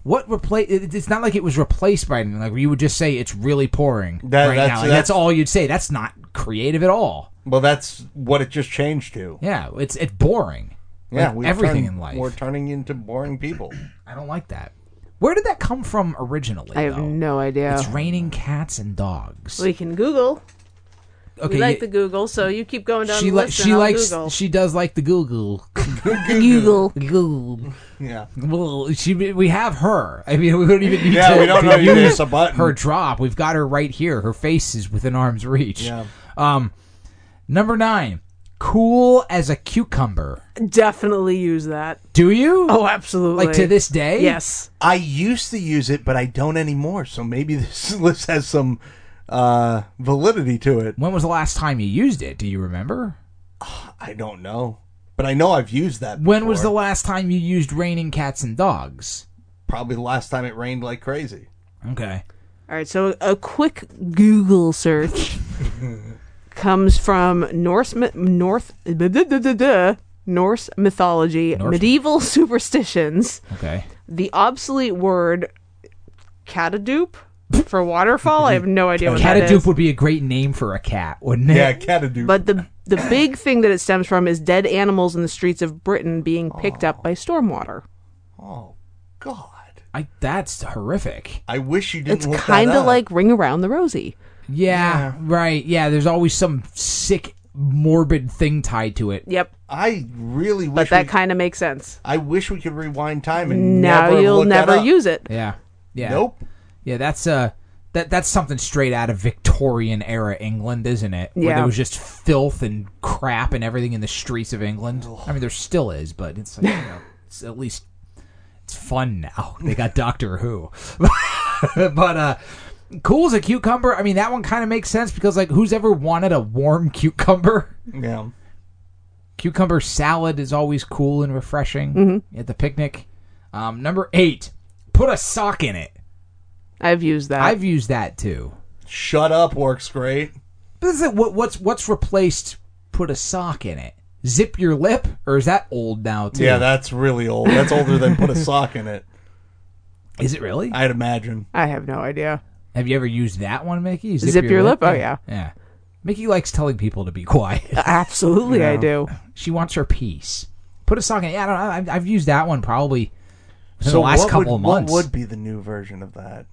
It's not like it was replaced by anything. Like you would just say it's really pouring right now. Like, that's all you'd say. That's not creative at all. Well, that's what it just changed to. Yeah, it's boring. Yeah, like everything in life. We're turning into boring people. I don't like that. Where did that come from originally? I have no idea. It's raining cats and dogs. We can Google. Okay, We like the Google, so you keep going down she the list. Google. She does like the Google. Google. Yeah. Well, we have her. I mean, we don't even need Yeah, to we don't know use there's a button. her drop. We've got her right here. Her face is within arm's reach. Yeah. Number 9, cool as a cucumber. Definitely use that. Do you? Oh, absolutely. Like to this day? Yes. I used to use it, but I don't anymore. So maybe this list has some validity to it. When was the last time you used it? Do you remember? I don't know. But I know I've used that before. When was the last time you used raining cats and dogs? Probably the last time it rained like crazy. Okay. All right, so a quick Google search comes from Norse mythology, medieval superstitions, Okay. the obsolete word catadoop for waterfall. I have no idea what that Catadoop is. would be a great name for a cat, wouldn't it? Yeah, catadoop. But the big thing that it stems from is dead animals in the streets of Britain being picked up by stormwater. Oh, God. That's horrific. I wish you didn't It's look kind that of up. like Ring Around the Rosie. Yeah, right. Yeah, there's always some sick, morbid thing tied to it. Yep, I really but wish that kind of makes sense. I wish we could rewind time and Now never you'll look that never up. use it. Yeah. Yeah. Nope. Yeah, that's something straight out of Victorian era England, isn't it? Where Yeah. there was just filth and crap and everything in the streets of England. I mean, there still is, but it's like, it's at least it's fun now. They got Doctor Who. But cool as a cucumber. I mean, that one kind of makes sense because like who's ever wanted a warm cucumber? Yeah. Cucumber salad is always cool and refreshing at the picnic. Number 8, put a sock in it. I've used that. I've used that too. Shut up works great. But is it, what's replaced put a sock in it? Zip your lip? Or is that old now too? Yeah, that's really old. That's older than put a sock in it. Is it really? I'd imagine. I have no idea. Have you ever used that one, Mickey? Zip your lip? Oh, yeah. Yeah. Mickey likes telling people to be quiet. Absolutely, I do. She wants her peace. Put a sock in it. Yeah, I don't know. I've used that one probably in the last couple of months. What would be the new version of that?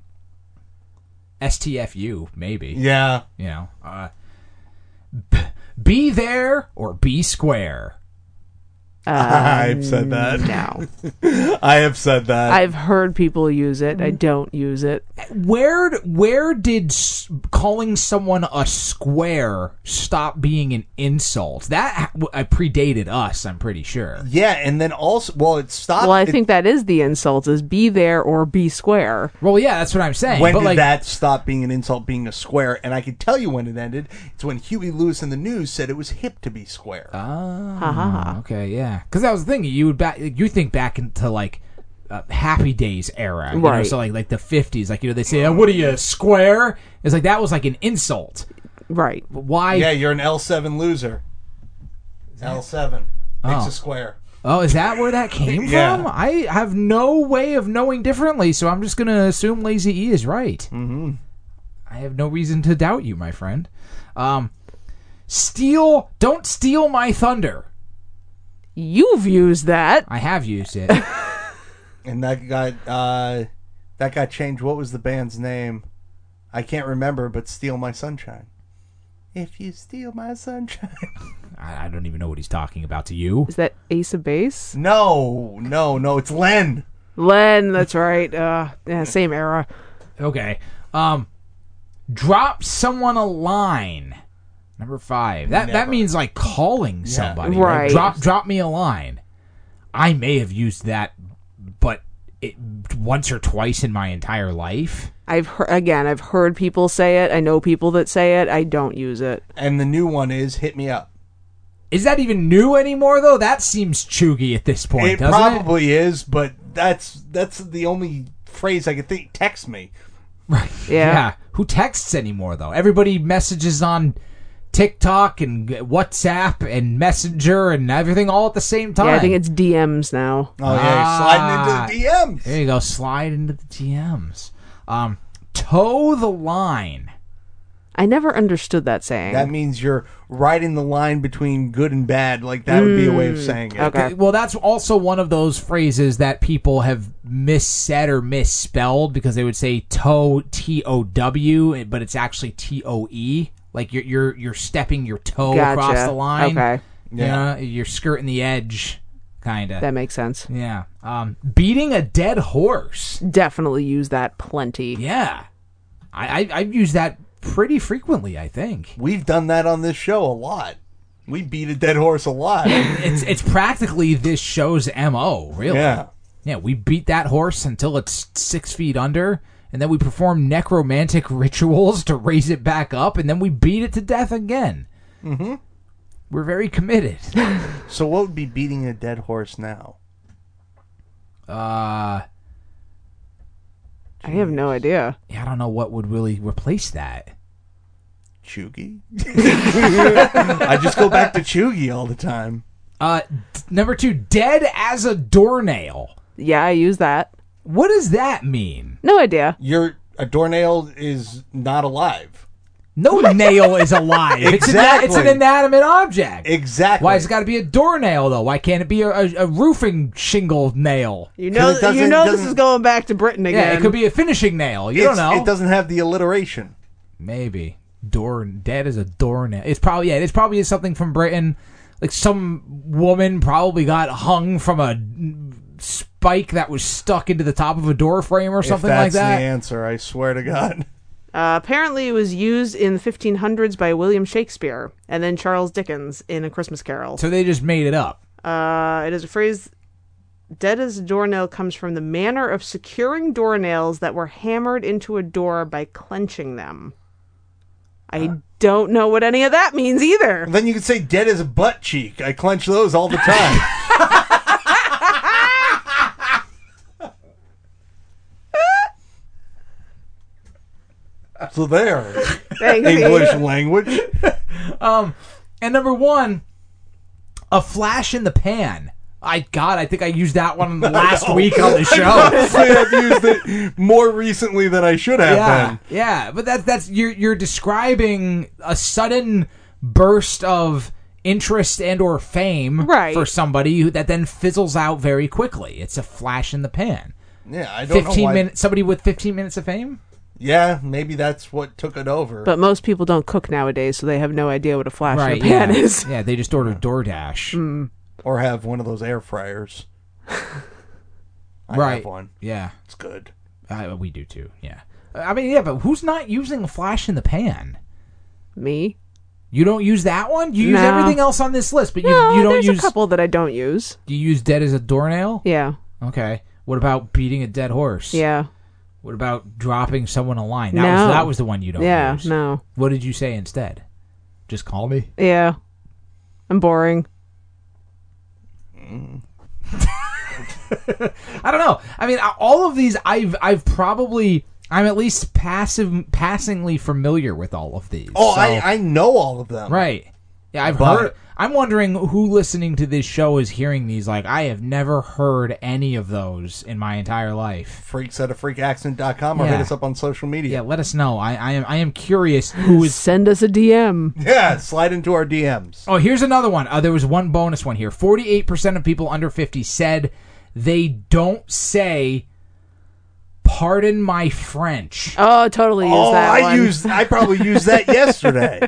STFU, maybe. Yeah. You know, be there or be square. I've said that. No. I have said that. I've heard people use it. I don't use it. Where did calling someone a square stop being an insult? That predated us, I'm pretty sure. Yeah, and then also, well, it stopped. Well, I think that is the insult, is be there or be square. Well, yeah, that's what I'm saying. When but did that stop being an insult, being a square? And I can tell you when it ended. It's when Huey Lewis in the News said it was hip to be square. Okay, yeah. Because that was the thing. You think back into like Happy Days era, you know, Right. so like the 50s, like, you know, they say, "What are you, square?" It's like that was like an insult. Right. But why? Yeah, you're an L7 loser. L7 makes Oh. a square. Oh, is that where that came Yeah. from? I have no way of knowing differently, so I'm just going to assume Lazy E is right. Mm-hmm. I have no reason to doubt you, my friend. Don't steal my thunder. You've used that. I have used it. And that got changed. What was the band's name? I can't remember, but Steal My Sunshine. If you steal my sunshine. I don't even know what he's talking about to you. Is that Ace of Base? No, it's Len. Len, that's right. Yeah, same era. Okay. Drop someone a line. Number 5. That Never. means like calling somebody. Right. Drop me a line. I may have used that, but once or twice in my entire life. I've heard people say it. I know people that say it. I don't use it. And the new one is Hit Me Up. Is that even new anymore, though? That seems chuggy at this point, It doesn't probably is, but that's the only phrase I could think. Text me. Right. Yeah. Who texts anymore, though? Everybody messages on TikTok and WhatsApp and Messenger and everything all at the same time. Yeah, I think it's DMs now. Oh, yeah, sliding into the DMs. There you go. Slide into the DMs. Toe the line. I never understood that saying. That means you're riding the line between good and bad. Like, that would be a way of saying it. Okay. Well, that's also one of those phrases that people have missaid or misspelled because they would say toe, T-O-W, but it's actually T-O-E. Like you're stepping your toe across Gotcha. the line. Okay. Yeah. You're skirting the edge, kind of. That makes sense. Yeah. Beating a dead horse. Definitely use that plenty. Yeah. I've used that pretty frequently, I think. We've done that on this show a lot. We beat a dead horse a lot. It's practically this show's MO, really. Yeah. Yeah, we beat that horse until it's 6 feet under, and then we perform necromantic rituals to raise it back up, and then we beat it to death again. Mm-hmm. We're very committed. So what would be beating a dead horse now? I have no idea. I don't know what would really replace that. Chuggy? I just go back to Chuggy all the time. Number 2, dead as a doornail. Yeah, I use that. What does that mean? No idea. A doornail is not alive. No nail is alive. Exactly. It's an inanimate object. Exactly. Why has it got to be a doornail, though? Why can't it be a roofing shingle nail? You know, it doesn't- this doesn't- is going back to Britain again. Yeah, it could be a finishing nail. You don't know. It doesn't have the alliteration. Maybe. Dead as a doornail. It's probably something from Britain. Like some woman probably got hung from a spike that was stuck into the top of a door frame or something like If that. that's the answer, I swear to God. Apparently, it was used in the 1500s by William Shakespeare and then Charles Dickens in A Christmas Carol. So they just made it up. It is a phrase, dead as a doornail, comes from the manner of securing doornails that were hammered into a door by clenching them. I don't know what any of that means either. Then you could say dead as a butt cheek. I clench those all the time. So there. Thanks, English language. And number 1, a flash in the pan. I think I used that one last week on the show. Honestly, I've used it more recently than I should have been. Yeah, but that's you're describing a sudden burst of interest and or fame for somebody that then fizzles out very quickly. It's a flash in the pan. Yeah, I don't know 15 why. minutes. Somebody with 15 minutes of fame. Yeah, maybe that's what took it over. But most people don't cook nowadays, so they have no idea what a flash in Right. a pan Yeah. is. Yeah. They just order DoorDash. Or have one of those air fryers. I have one. Yeah. It's good. We do too, yeah. I mean, yeah, but who's not using a flash in the pan? Me? You don't use that one? You use No. everything else on this list, but you don't there's use... a couple that I don't use. Do you use dead as a doornail? Yeah. Okay. What about beating a dead horse? Yeah. What about dropping someone a line? No. That was the one you don't Yeah, use. no. What did you say instead? Just call me? Yeah. I'm boring. I don't know. I mean, all of these, I've probably... I'm at least passingly familiar with all of these. Oh, so, I know all of them. Right. Yeah, I've But- heard... I'm wondering who listening to this show is hearing these. Like, I have never heard any of those in my entire life. Freaks at freakaccident.com or Yeah. hit us up on social media. Yeah, let us know. I am curious who is... Send us a DM. Yeah, slide into our DMs. Oh, here's another one. There was one bonus one here. 48% of people under 50 said they don't say, "Pardon my French." Oh, totally use that one. I probably used that yesterday.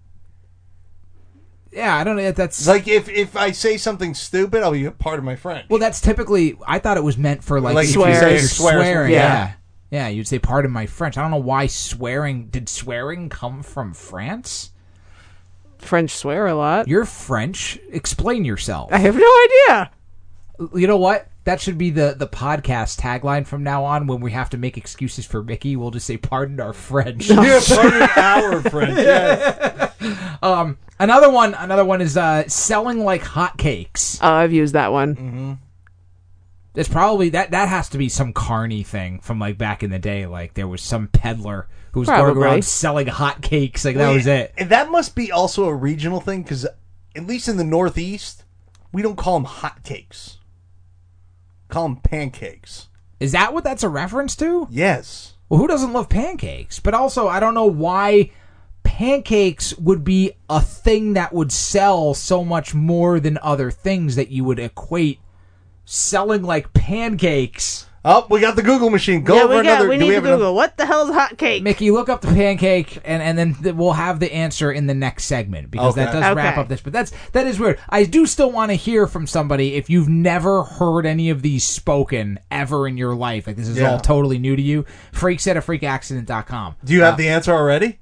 Yeah, I don't know if that's... It's like if I say something stupid, I'll be part of my French. Well, that's typically... I thought it was meant for, like if you Swear. say you're Swear. swearing. Yeah. Yeah, you'd say, "Pardon my French." I don't know why swearing... Did swearing come from France? French swear a lot. You're French. Explain yourself. I have no idea. You know what? That should be the podcast tagline from now on. When we have to make excuses for Mickey, we'll just say, "Pardon our French." Yeah, pardon our French. Yes. Another one is selling like hotcakes. Oh, I've used that one. Mm-hmm. It's probably that has to be some carny thing from like back in the day. Like there was some peddler who was going Probably. around selling hotcakes. Like that was it. And that must be also a regional thing because at least in the Northeast, we don't call them hotcakes. Call them pancakes. Is that what that's a reference to? Yes. Well, who doesn't love pancakes? But also, I don't know why pancakes would be a thing that would sell so much more than other things that you would equate selling like pancakes. Oh, we got the Google machine. Go Yeah, over another. we do need we to have another? Google. What the hell is hot cake? Mickey, look up the pancake, and then we'll have the answer in the next segment because that Okay. does wrap Okay. up this. But that is weird. I do still want to hear from somebody if you've never heard any of these spoken ever in your life. Like this is Yeah. all totally new to you. Freaks at freakaccident.com. Do you have the answer already?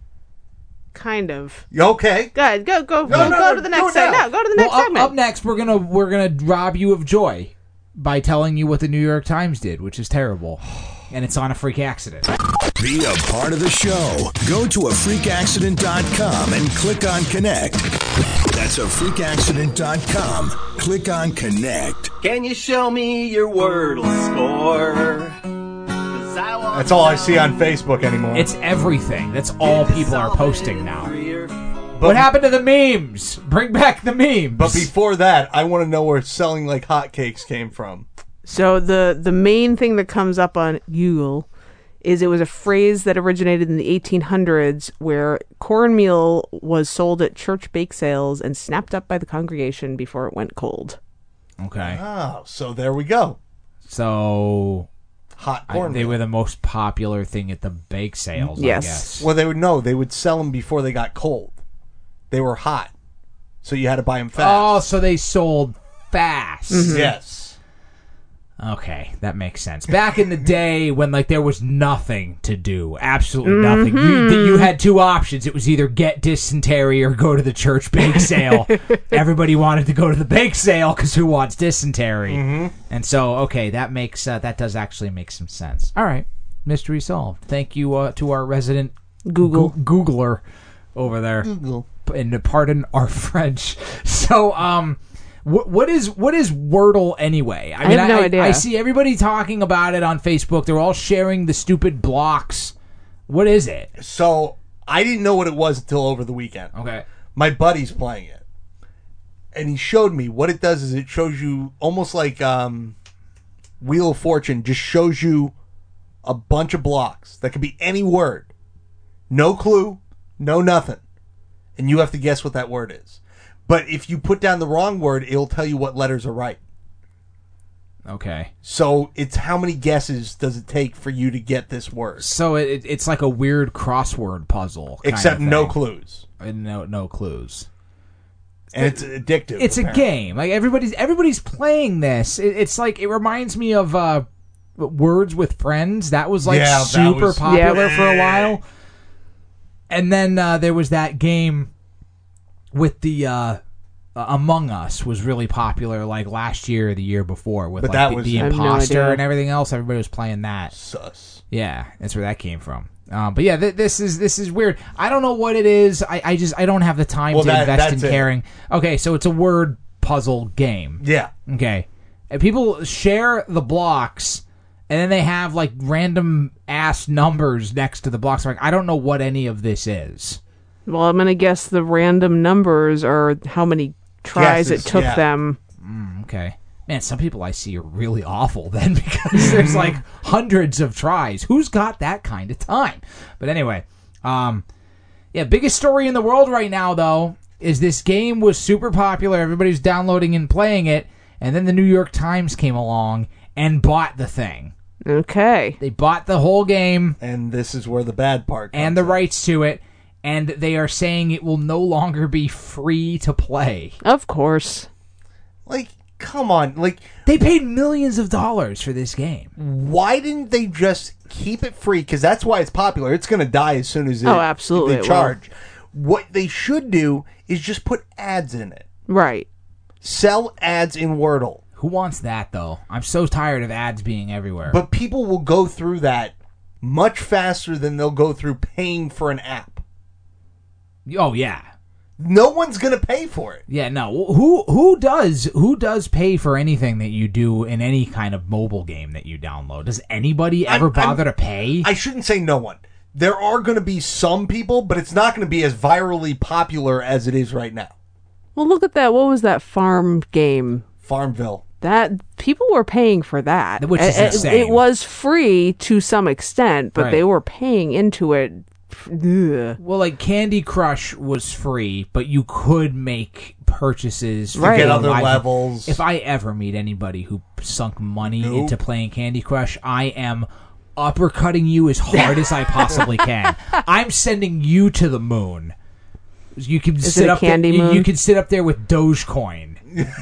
Kind of. Okay. Go ahead. Go no, to the no, next go segment. now. No, go to the next Well, segment. up next, we're gonna rob you of joy by telling you what the New York Times did, which is terrible, and it's on a freak accident. Be a part of the show. Go to freakaccident.com and click on Connect. That's freakaccident.com. Click on Connect. Can you show me your Wordle score? 'Cause I want That's all I see on Facebook anymore. It's everything. That's all people are posting now. But- What happened to the memes? Bring back the memes. But before that, I want to know where selling like hotcakes came from. So the main thing that comes up on Google is it was a phrase that originated in the 1800s where cornmeal was sold at church bake sales and snapped up by the congregation before it went cold. Okay. Oh, so there we go. So Hot corn. they were the most popular thing at the bake sales, Yes. I guess. Well, they would sell them before they got cold. They were hot, so you had to buy them Oh, fast. so they sold fast. Yes. Okay, that makes sense. Back in the day when like there was nothing to do, absolutely nothing. You had two options. It was either get dysentery or go to the church bake sale. Everybody wanted to go to the bake sale because who wants dysentery? And so, okay, that makes that does actually make some sense. All right, mystery solved. Thank you to our resident Googler over there. Google. And pardon our French. So, what is Wordle anyway? I mean, have no idea. I see everybody talking about it on Facebook. They're all sharing the stupid blocks. What is it? So I didn't know what it was until over the weekend. Okay. My buddy's playing it, and he showed me what it does. Is it shows you almost like Wheel of Fortune, just shows you a bunch of blocks that could be any word, no clue, no nothing, and you have to guess what that word is. But if you put down the wrong word, it'll tell you what letters are right. Okay. So it's how many guesses does it take for you to get this word? So it's like a weird crossword puzzle. Kind Except of no thing. clues. And no clues. And it's addictive. It's apparently. a game. Like everybody's playing this. It's like it reminds me of Words with Friends. That was like Yeah, that super was- popular Yeah. for a while. And then there was that game with the Among Us was really popular like last year or the year before with But like that the was- the I have no imposter idea. and everything else. Everybody was playing that. Sus. Yeah, that's where that came from. But yeah, this is weird. I don't know what it is. I don't have the time to invest in that's it. caring. Okay, so it's a word puzzle game. Yeah. Okay, and people share the blocks, and then they have like random ass numbers next to the blocks. Like I don't know what any of this is. Well, I'm going to guess the random numbers are how many tries Guesses, it took yeah. them. Okay. Man, some people I see are really awful then because there's like hundreds of tries. Who's got that kind of time? But anyway, yeah, biggest story in the world right now, though, is this game was super popular. Everybody's downloading and playing it. And then the New York Times came along and bought the thing. Okay. They bought the whole game And this is where the bad part comes and the in. rights to it. And they are saying it will no longer be free to play. Of course. Like, come on. Like, They paid millions of dollars for this game. why didn't they just keep it free? Because that's why it's popular. It's going to die as soon as Oh, absolutely they it will. charge. What they should do is just put ads in it. Right. Sell ads in Wordle. Who wants that, though? I'm so tired of ads being everywhere. But people will go through that much faster than they'll go through paying for an app. Oh, yeah. No one's going to pay for it. Yeah, no. Who does pay for anything that you do in any kind of mobile game that you download? Does anybody ever bother to pay? I shouldn't say no one. There are going to be some people, but it's not going to be as virally popular as it is right now. Well, look at that. What was that farm game? Farmville. That people were paying for that. Which is insane. It was free to some extent, but Right. they were paying into it. Ugh. Well, like Candy Crush was free, but you could make purchases for Right. Get the other live- levels. If I ever meet anybody who sunk money Nope. into playing Candy Crush, I am uppercutting you as hard as I possibly can. I'm sending you to the moon. You can Is sit it a up candy there, moon? You can sit up there with Dogecoin.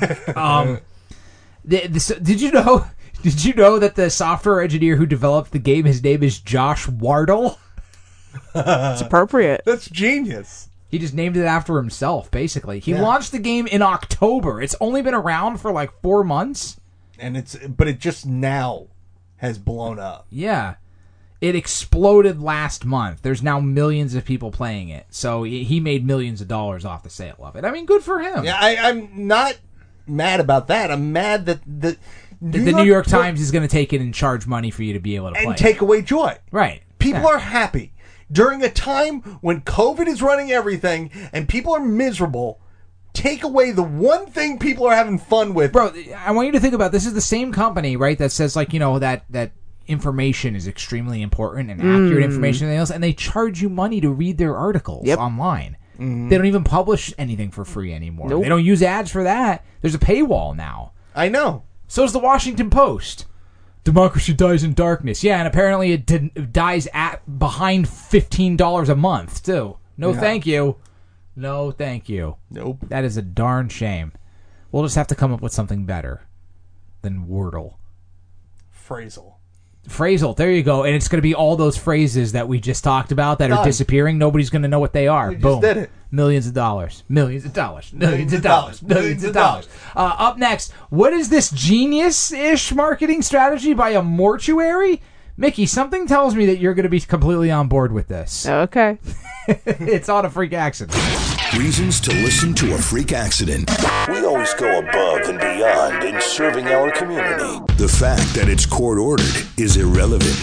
Did you know? Did you know that the software engineer who developed the game, his name is Josh Wardle? It's appropriate. That's genius. He just named it after himself, basically. He Yeah. launched the game in October. It's only been around for like 4 months. And but it just now has blown up. Yeah. It exploded last month. There's now millions of people playing it. So he made millions of dollars off the sale of it. I mean, good for him. Yeah, I'm not mad about that. I'm mad that the The New York Times is going to take it and charge money for you to be able to play. and take away joy. Right. People Yeah. are happy. During a time when COVID is running everything and people are miserable, take away the one thing people are having fun with. Bro, I want you to think about this. Is the same company, right, that says like, you know, that information is extremely important and accurate information and everything else, and they charge you money to read their articles Yep. online. They don't even publish anything for free anymore. Nope. They don't use ads for that. There's a paywall now. I know. So is the Washington Post. Democracy dies in darkness. Yeah, and apparently it dies at behind $15 a month, too. No, thank you. No, thank you. Nope. That is a darn shame. We'll just have to come up with something better than Wordle. Phrasal. Phrasal, there you go. And it's going to be all those phrases that we just talked about that are Done. disappearing. Nobody's going to know what they are. We just Boom. did it. Millions of dollars. Millions of dollars. Millions of of dollars. dollars. Millions of dollars. Up next, what is this genius-ish marketing strategy by a mortuary? Mickey, something tells me that you're going to be completely on board with this. Okay. It's on A Freak Accident. Reasons to listen to A Freak Accident. We always go above and beyond in serving our community. The fact that it's court-ordered is irrelevant.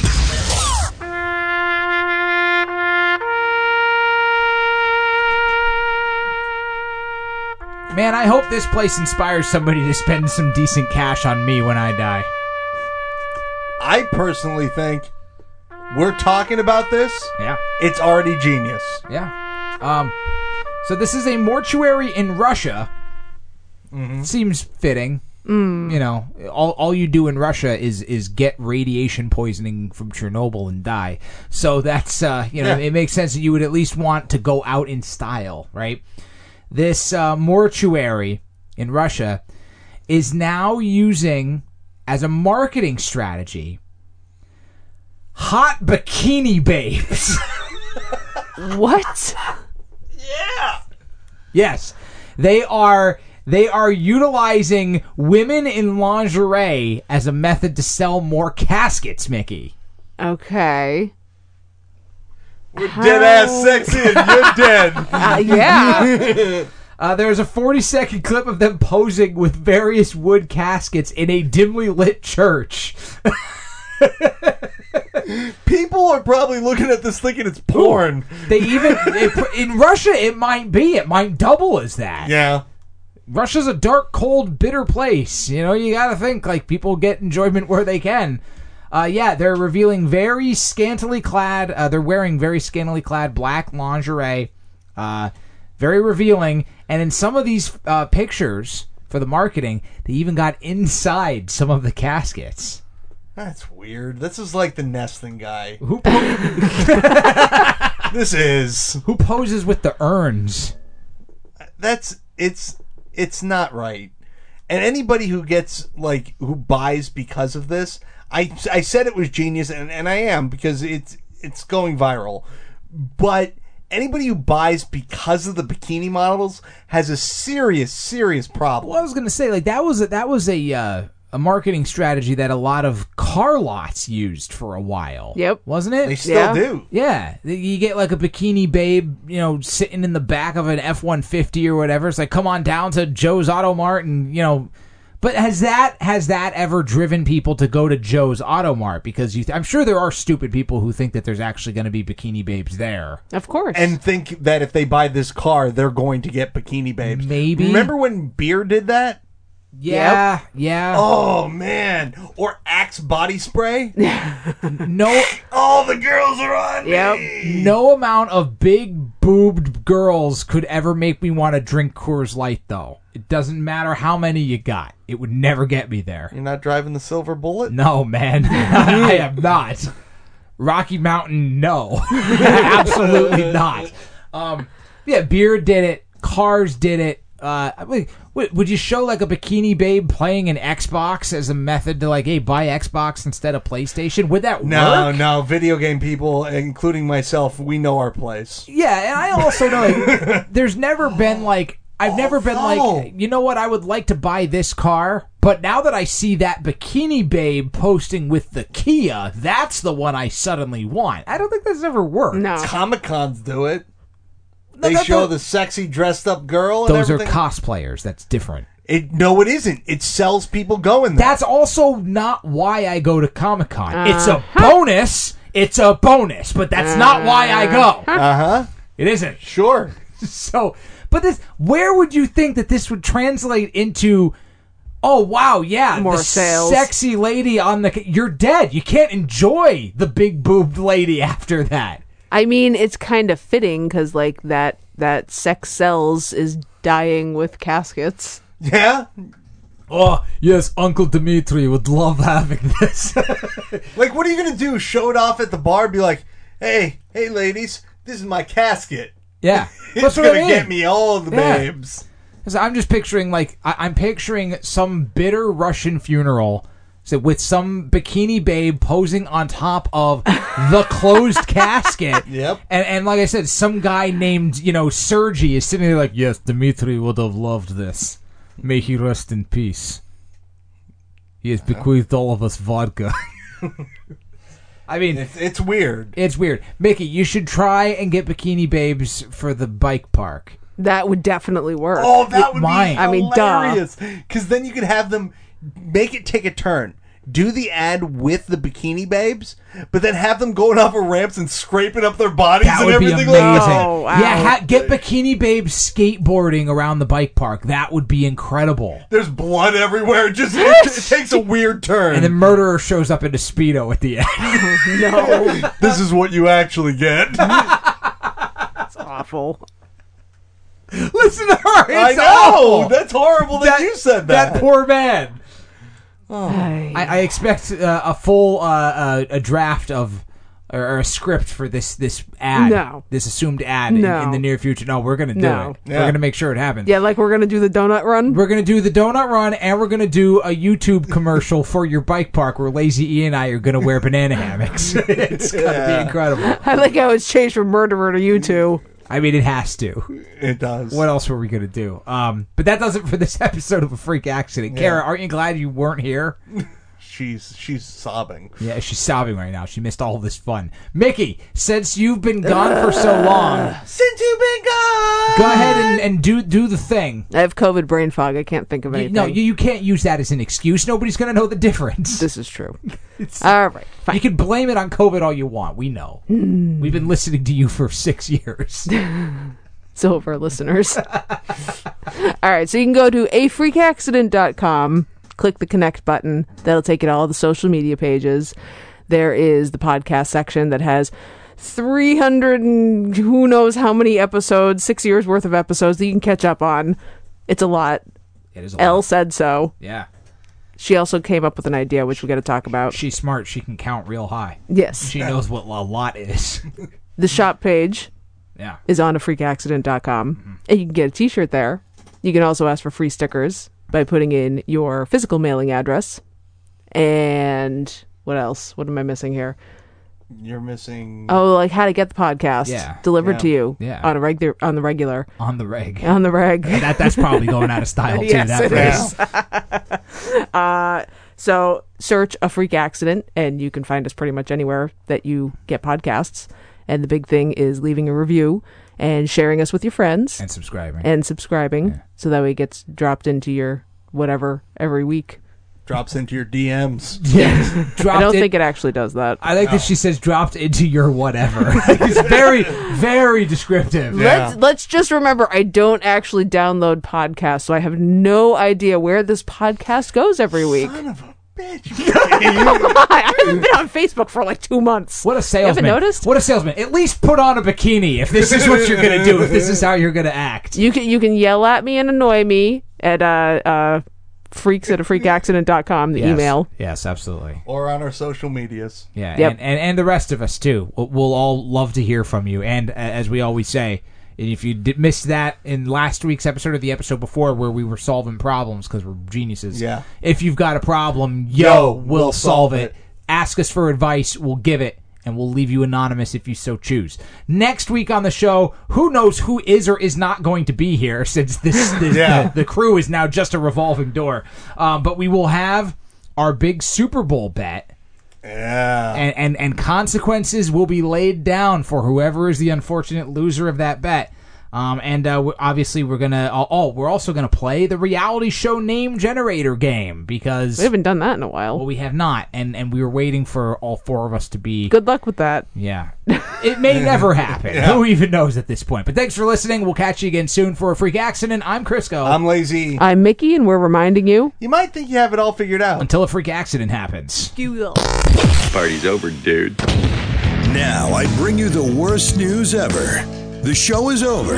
Man, I hope this place inspires somebody to spend some decent cash on me when I die. I personally think we're talking about this. Yeah. It's already genius. Yeah. So this is a mortuary in Russia. Seems fitting. You know, all you do in Russia is get radiation poisoning from Chernobyl and die. So that's, Yeah. it makes sense that you would at least want to go out in style, right? this mortuary in Russia is now using as a marketing strategy hot bikini babes. What? Yes, they are utilizing women in lingerie as a method to sell more caskets, Mickey. Okay. We're dead ass sexy and you're dead. Yeah. There's a 40-second clip of them posing with various wood caskets in a dimly lit church. People are probably looking at this thinking it's porn. They even in Russia, it might double as that. Yeah. Russia's a dark, cold, bitter place. You know, you gotta think like people get enjoyment where they can. They're revealing very scantily clad. They're wearing very scantily clad black lingerie, very revealing. And in some of these pictures for the marketing, they even got inside some of the caskets. That's weird. This is like the nesting guy. Who poses with the urns? It's not right. And anybody who gets who buys because of this, I said it was genius, and I am, because it's going viral. But anybody who buys because of the bikini models has a serious problem. Well, I was going to say, that was a marketing strategy that a lot of car lots used for a while. Yep. Wasn't it? They still do. Yeah. You get like a bikini babe, sitting in the back of an F-150 or whatever. It's like, come on down to Joe's Auto Mart and, But has that ever driven people to go to Joe's Auto Mart? Because I'm sure there are stupid people who think that there's actually going to be bikini babes there. Of course. And think that if they buy this car, they're going to get bikini babes. Maybe. Remember when beer did that? Yeah, yeah. Oh, man. Or Axe body spray? No. All the girls are on me. No amount of big-boobed girls could ever make me want to drink Coors Light, though. It doesn't matter how many you got. It would never get me there. You're not driving the Silver Bullet? No, man. I am not. Rocky Mountain, no. Absolutely not. Beer did it. Cars did it. Would you show like a bikini babe playing an Xbox as a method to hey, buy Xbox instead of PlayStation? Would that work? No. Video game people, including myself, we know our place. Yeah, and I also know there's never been I've never been you know what, I would like to buy this car, but now that I see that bikini babe posting with the Kia, that's the one I suddenly want. I don't think that's ever worked. No. Comic-Cons do it. They show the sexy dressed up girl and those everything. are cosplayers. That's different. No, it isn't. It sells people going there. That's also not why I go to Comic-Con. It's a bonus. It's a bonus, but that's not why I go. Uh-huh. It isn't. Sure. So, but where would you think that this would translate into? Oh, wow, yeah. More the sales. Sexy lady on the... You're dead. You can't enjoy the big-boobed lady after that. I mean, it's kind of fitting because, that sex sells is dying with caskets. Yeah? Oh, yes, Uncle Dimitri would love having this. What are you going to do? Show it off at the bar? Be like, hey, ladies, this is my casket. Yeah. It's going to get me all the babes. Because I'm just picturing, I'm picturing some bitter Russian funeral with some bikini babe posing on top of the closed casket. Yep. And like I said, some guy named, Sergey is sitting there like, yes, Dmitri would have loved this. May he rest in peace. He has bequeathed all of us vodka. I mean... It's weird. It's weird. Mickey, you should try and get bikini babes for the bike park. That would definitely work. Oh, that would be I mean, hilarious. Because then you could have them make it take a turn. Do the ad with the bikini babes, but then have them going off of ramps and scraping up their bodies That and would be everything amazing. like that. Oh, wow. Yeah, get bikini babes skateboarding around the bike park. That would be incredible. There's blood everywhere. It takes a weird turn. And the murderer shows up in a Speedo at the end. No. This is what you actually get. That's awful. Listen to her. I It's know. awful. That's horrible that you said that. That poor man. Oh. I expect a full a draft of or a script for this ad. No. This assumed ad No. in the near future. No, we're going to do No. it. Yeah. We're going to make sure it happens. Yeah, like we're going to do the donut run. We're going to do the donut run, and we're going to do a YouTube commercial for your bike park where Lazy E and I are going to wear banana hammocks. It's going to be incredible. I like how it's changed from murderer to you two. I mean, it has to. It does. What else were we going to do? But that does it for this episode of A Freak Accident. Kara, aren't you glad you weren't here? She's sobbing. Yeah, she's sobbing right now. She missed all this fun. Mickey, since you've been gone for so long, Since you've been gone, go ahead and do the thing. I have COVID brain fog. I can't think of anything. No, you can't use that as an excuse. Nobody's going to know the difference. This is true. All right, fine. You can blame it on COVID all you want. We know. We've been listening to you for 6 years. So for listeners. All right, so you can go to afreakaccident.com, click the connect button. That'll take you to all the social media pages. There is the podcast section that has 300 and who knows how many episodes, 6 years worth of episodes that you can catch up on. It's a lot. It is a Elle lot. said so. Yeah. She also came up with an idea, which we got to talk about. She's smart. She can count real high. Yes. She knows what a lot is. The shop page Yeah. is on afreakaccident.com, and you can get a t-shirt there. You can also ask for free stickers by putting in your physical mailing address. And what else? What am I missing here? you're missing. Oh, like how to get the podcast delivered to you on the regular. On the reg. On the reg. That's probably going out of style too. Yes, that it phrase. is. So search A Freak Accident, and you can find us pretty much anywhere that you get podcasts. And the big thing is leaving a review and sharing us with your friends. And subscribing. So that way it gets dropped into your whatever every week. Drops into your DMs. Yeah. I don't think it actually does that. I like that she says dropped into your whatever. It's very, very descriptive. Let's just remember, I don't actually download podcasts, so I have no idea where this podcast goes every week. Son of a bitch. I haven't been on Facebook for like 2 months. What a salesman. You haven't noticed? What a salesman. At least put on a bikini if this is what you're going to do, if this is how you're going to act. You can yell at me and annoy me at freaks@afreakaccident.com, the email. Yes, absolutely. Or on our social medias. Yeah, Yep. and the rest of us too. We'll all love to hear from you. And as we always say, if you missed that in last week's episode or the episode before where we were solving problems because we're geniuses. Yeah. If you've got a problem, we'll solve it. Ask us for advice, we'll give it. And we'll leave you anonymous if you so choose. Next week on the show, who knows who is or is not going to be here since the crew is now just a revolving door. But we will have our big Super Bowl bet. Yeah. And consequences will be laid down for whoever is the unfortunate loser of that bet. Obviously we're also gonna play the reality show name generator game because We haven't done that in a while. well, we have not, and we were waiting for all four of us to be. Good luck with that. Yeah, it may never happen. Who even knows at this point? But thanks for listening. We'll catch you again soon for A Freak Accident. I'm Crisco. I'm Lazy. I'm Mickey, and we're reminding you. You might think you have it all figured out. Until a freak accident happens. Party's over, dude. Now I bring you the worst news ever. The show is over.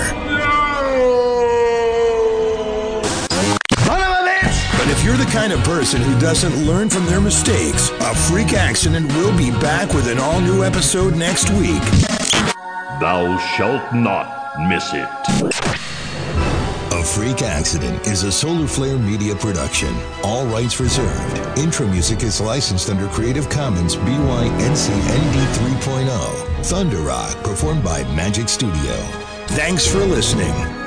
But if you're the kind of person who doesn't learn from their mistakes, A Freak Accident will be back with an all-new episode next week. Thou shalt not miss it. A Freak Accident is a Solar Flare Media production. All rights reserved. Intro music is licensed under Creative Commons BY-NC ND 3.0. Thunder Rock, performed by Magic Studio. Thanks for listening.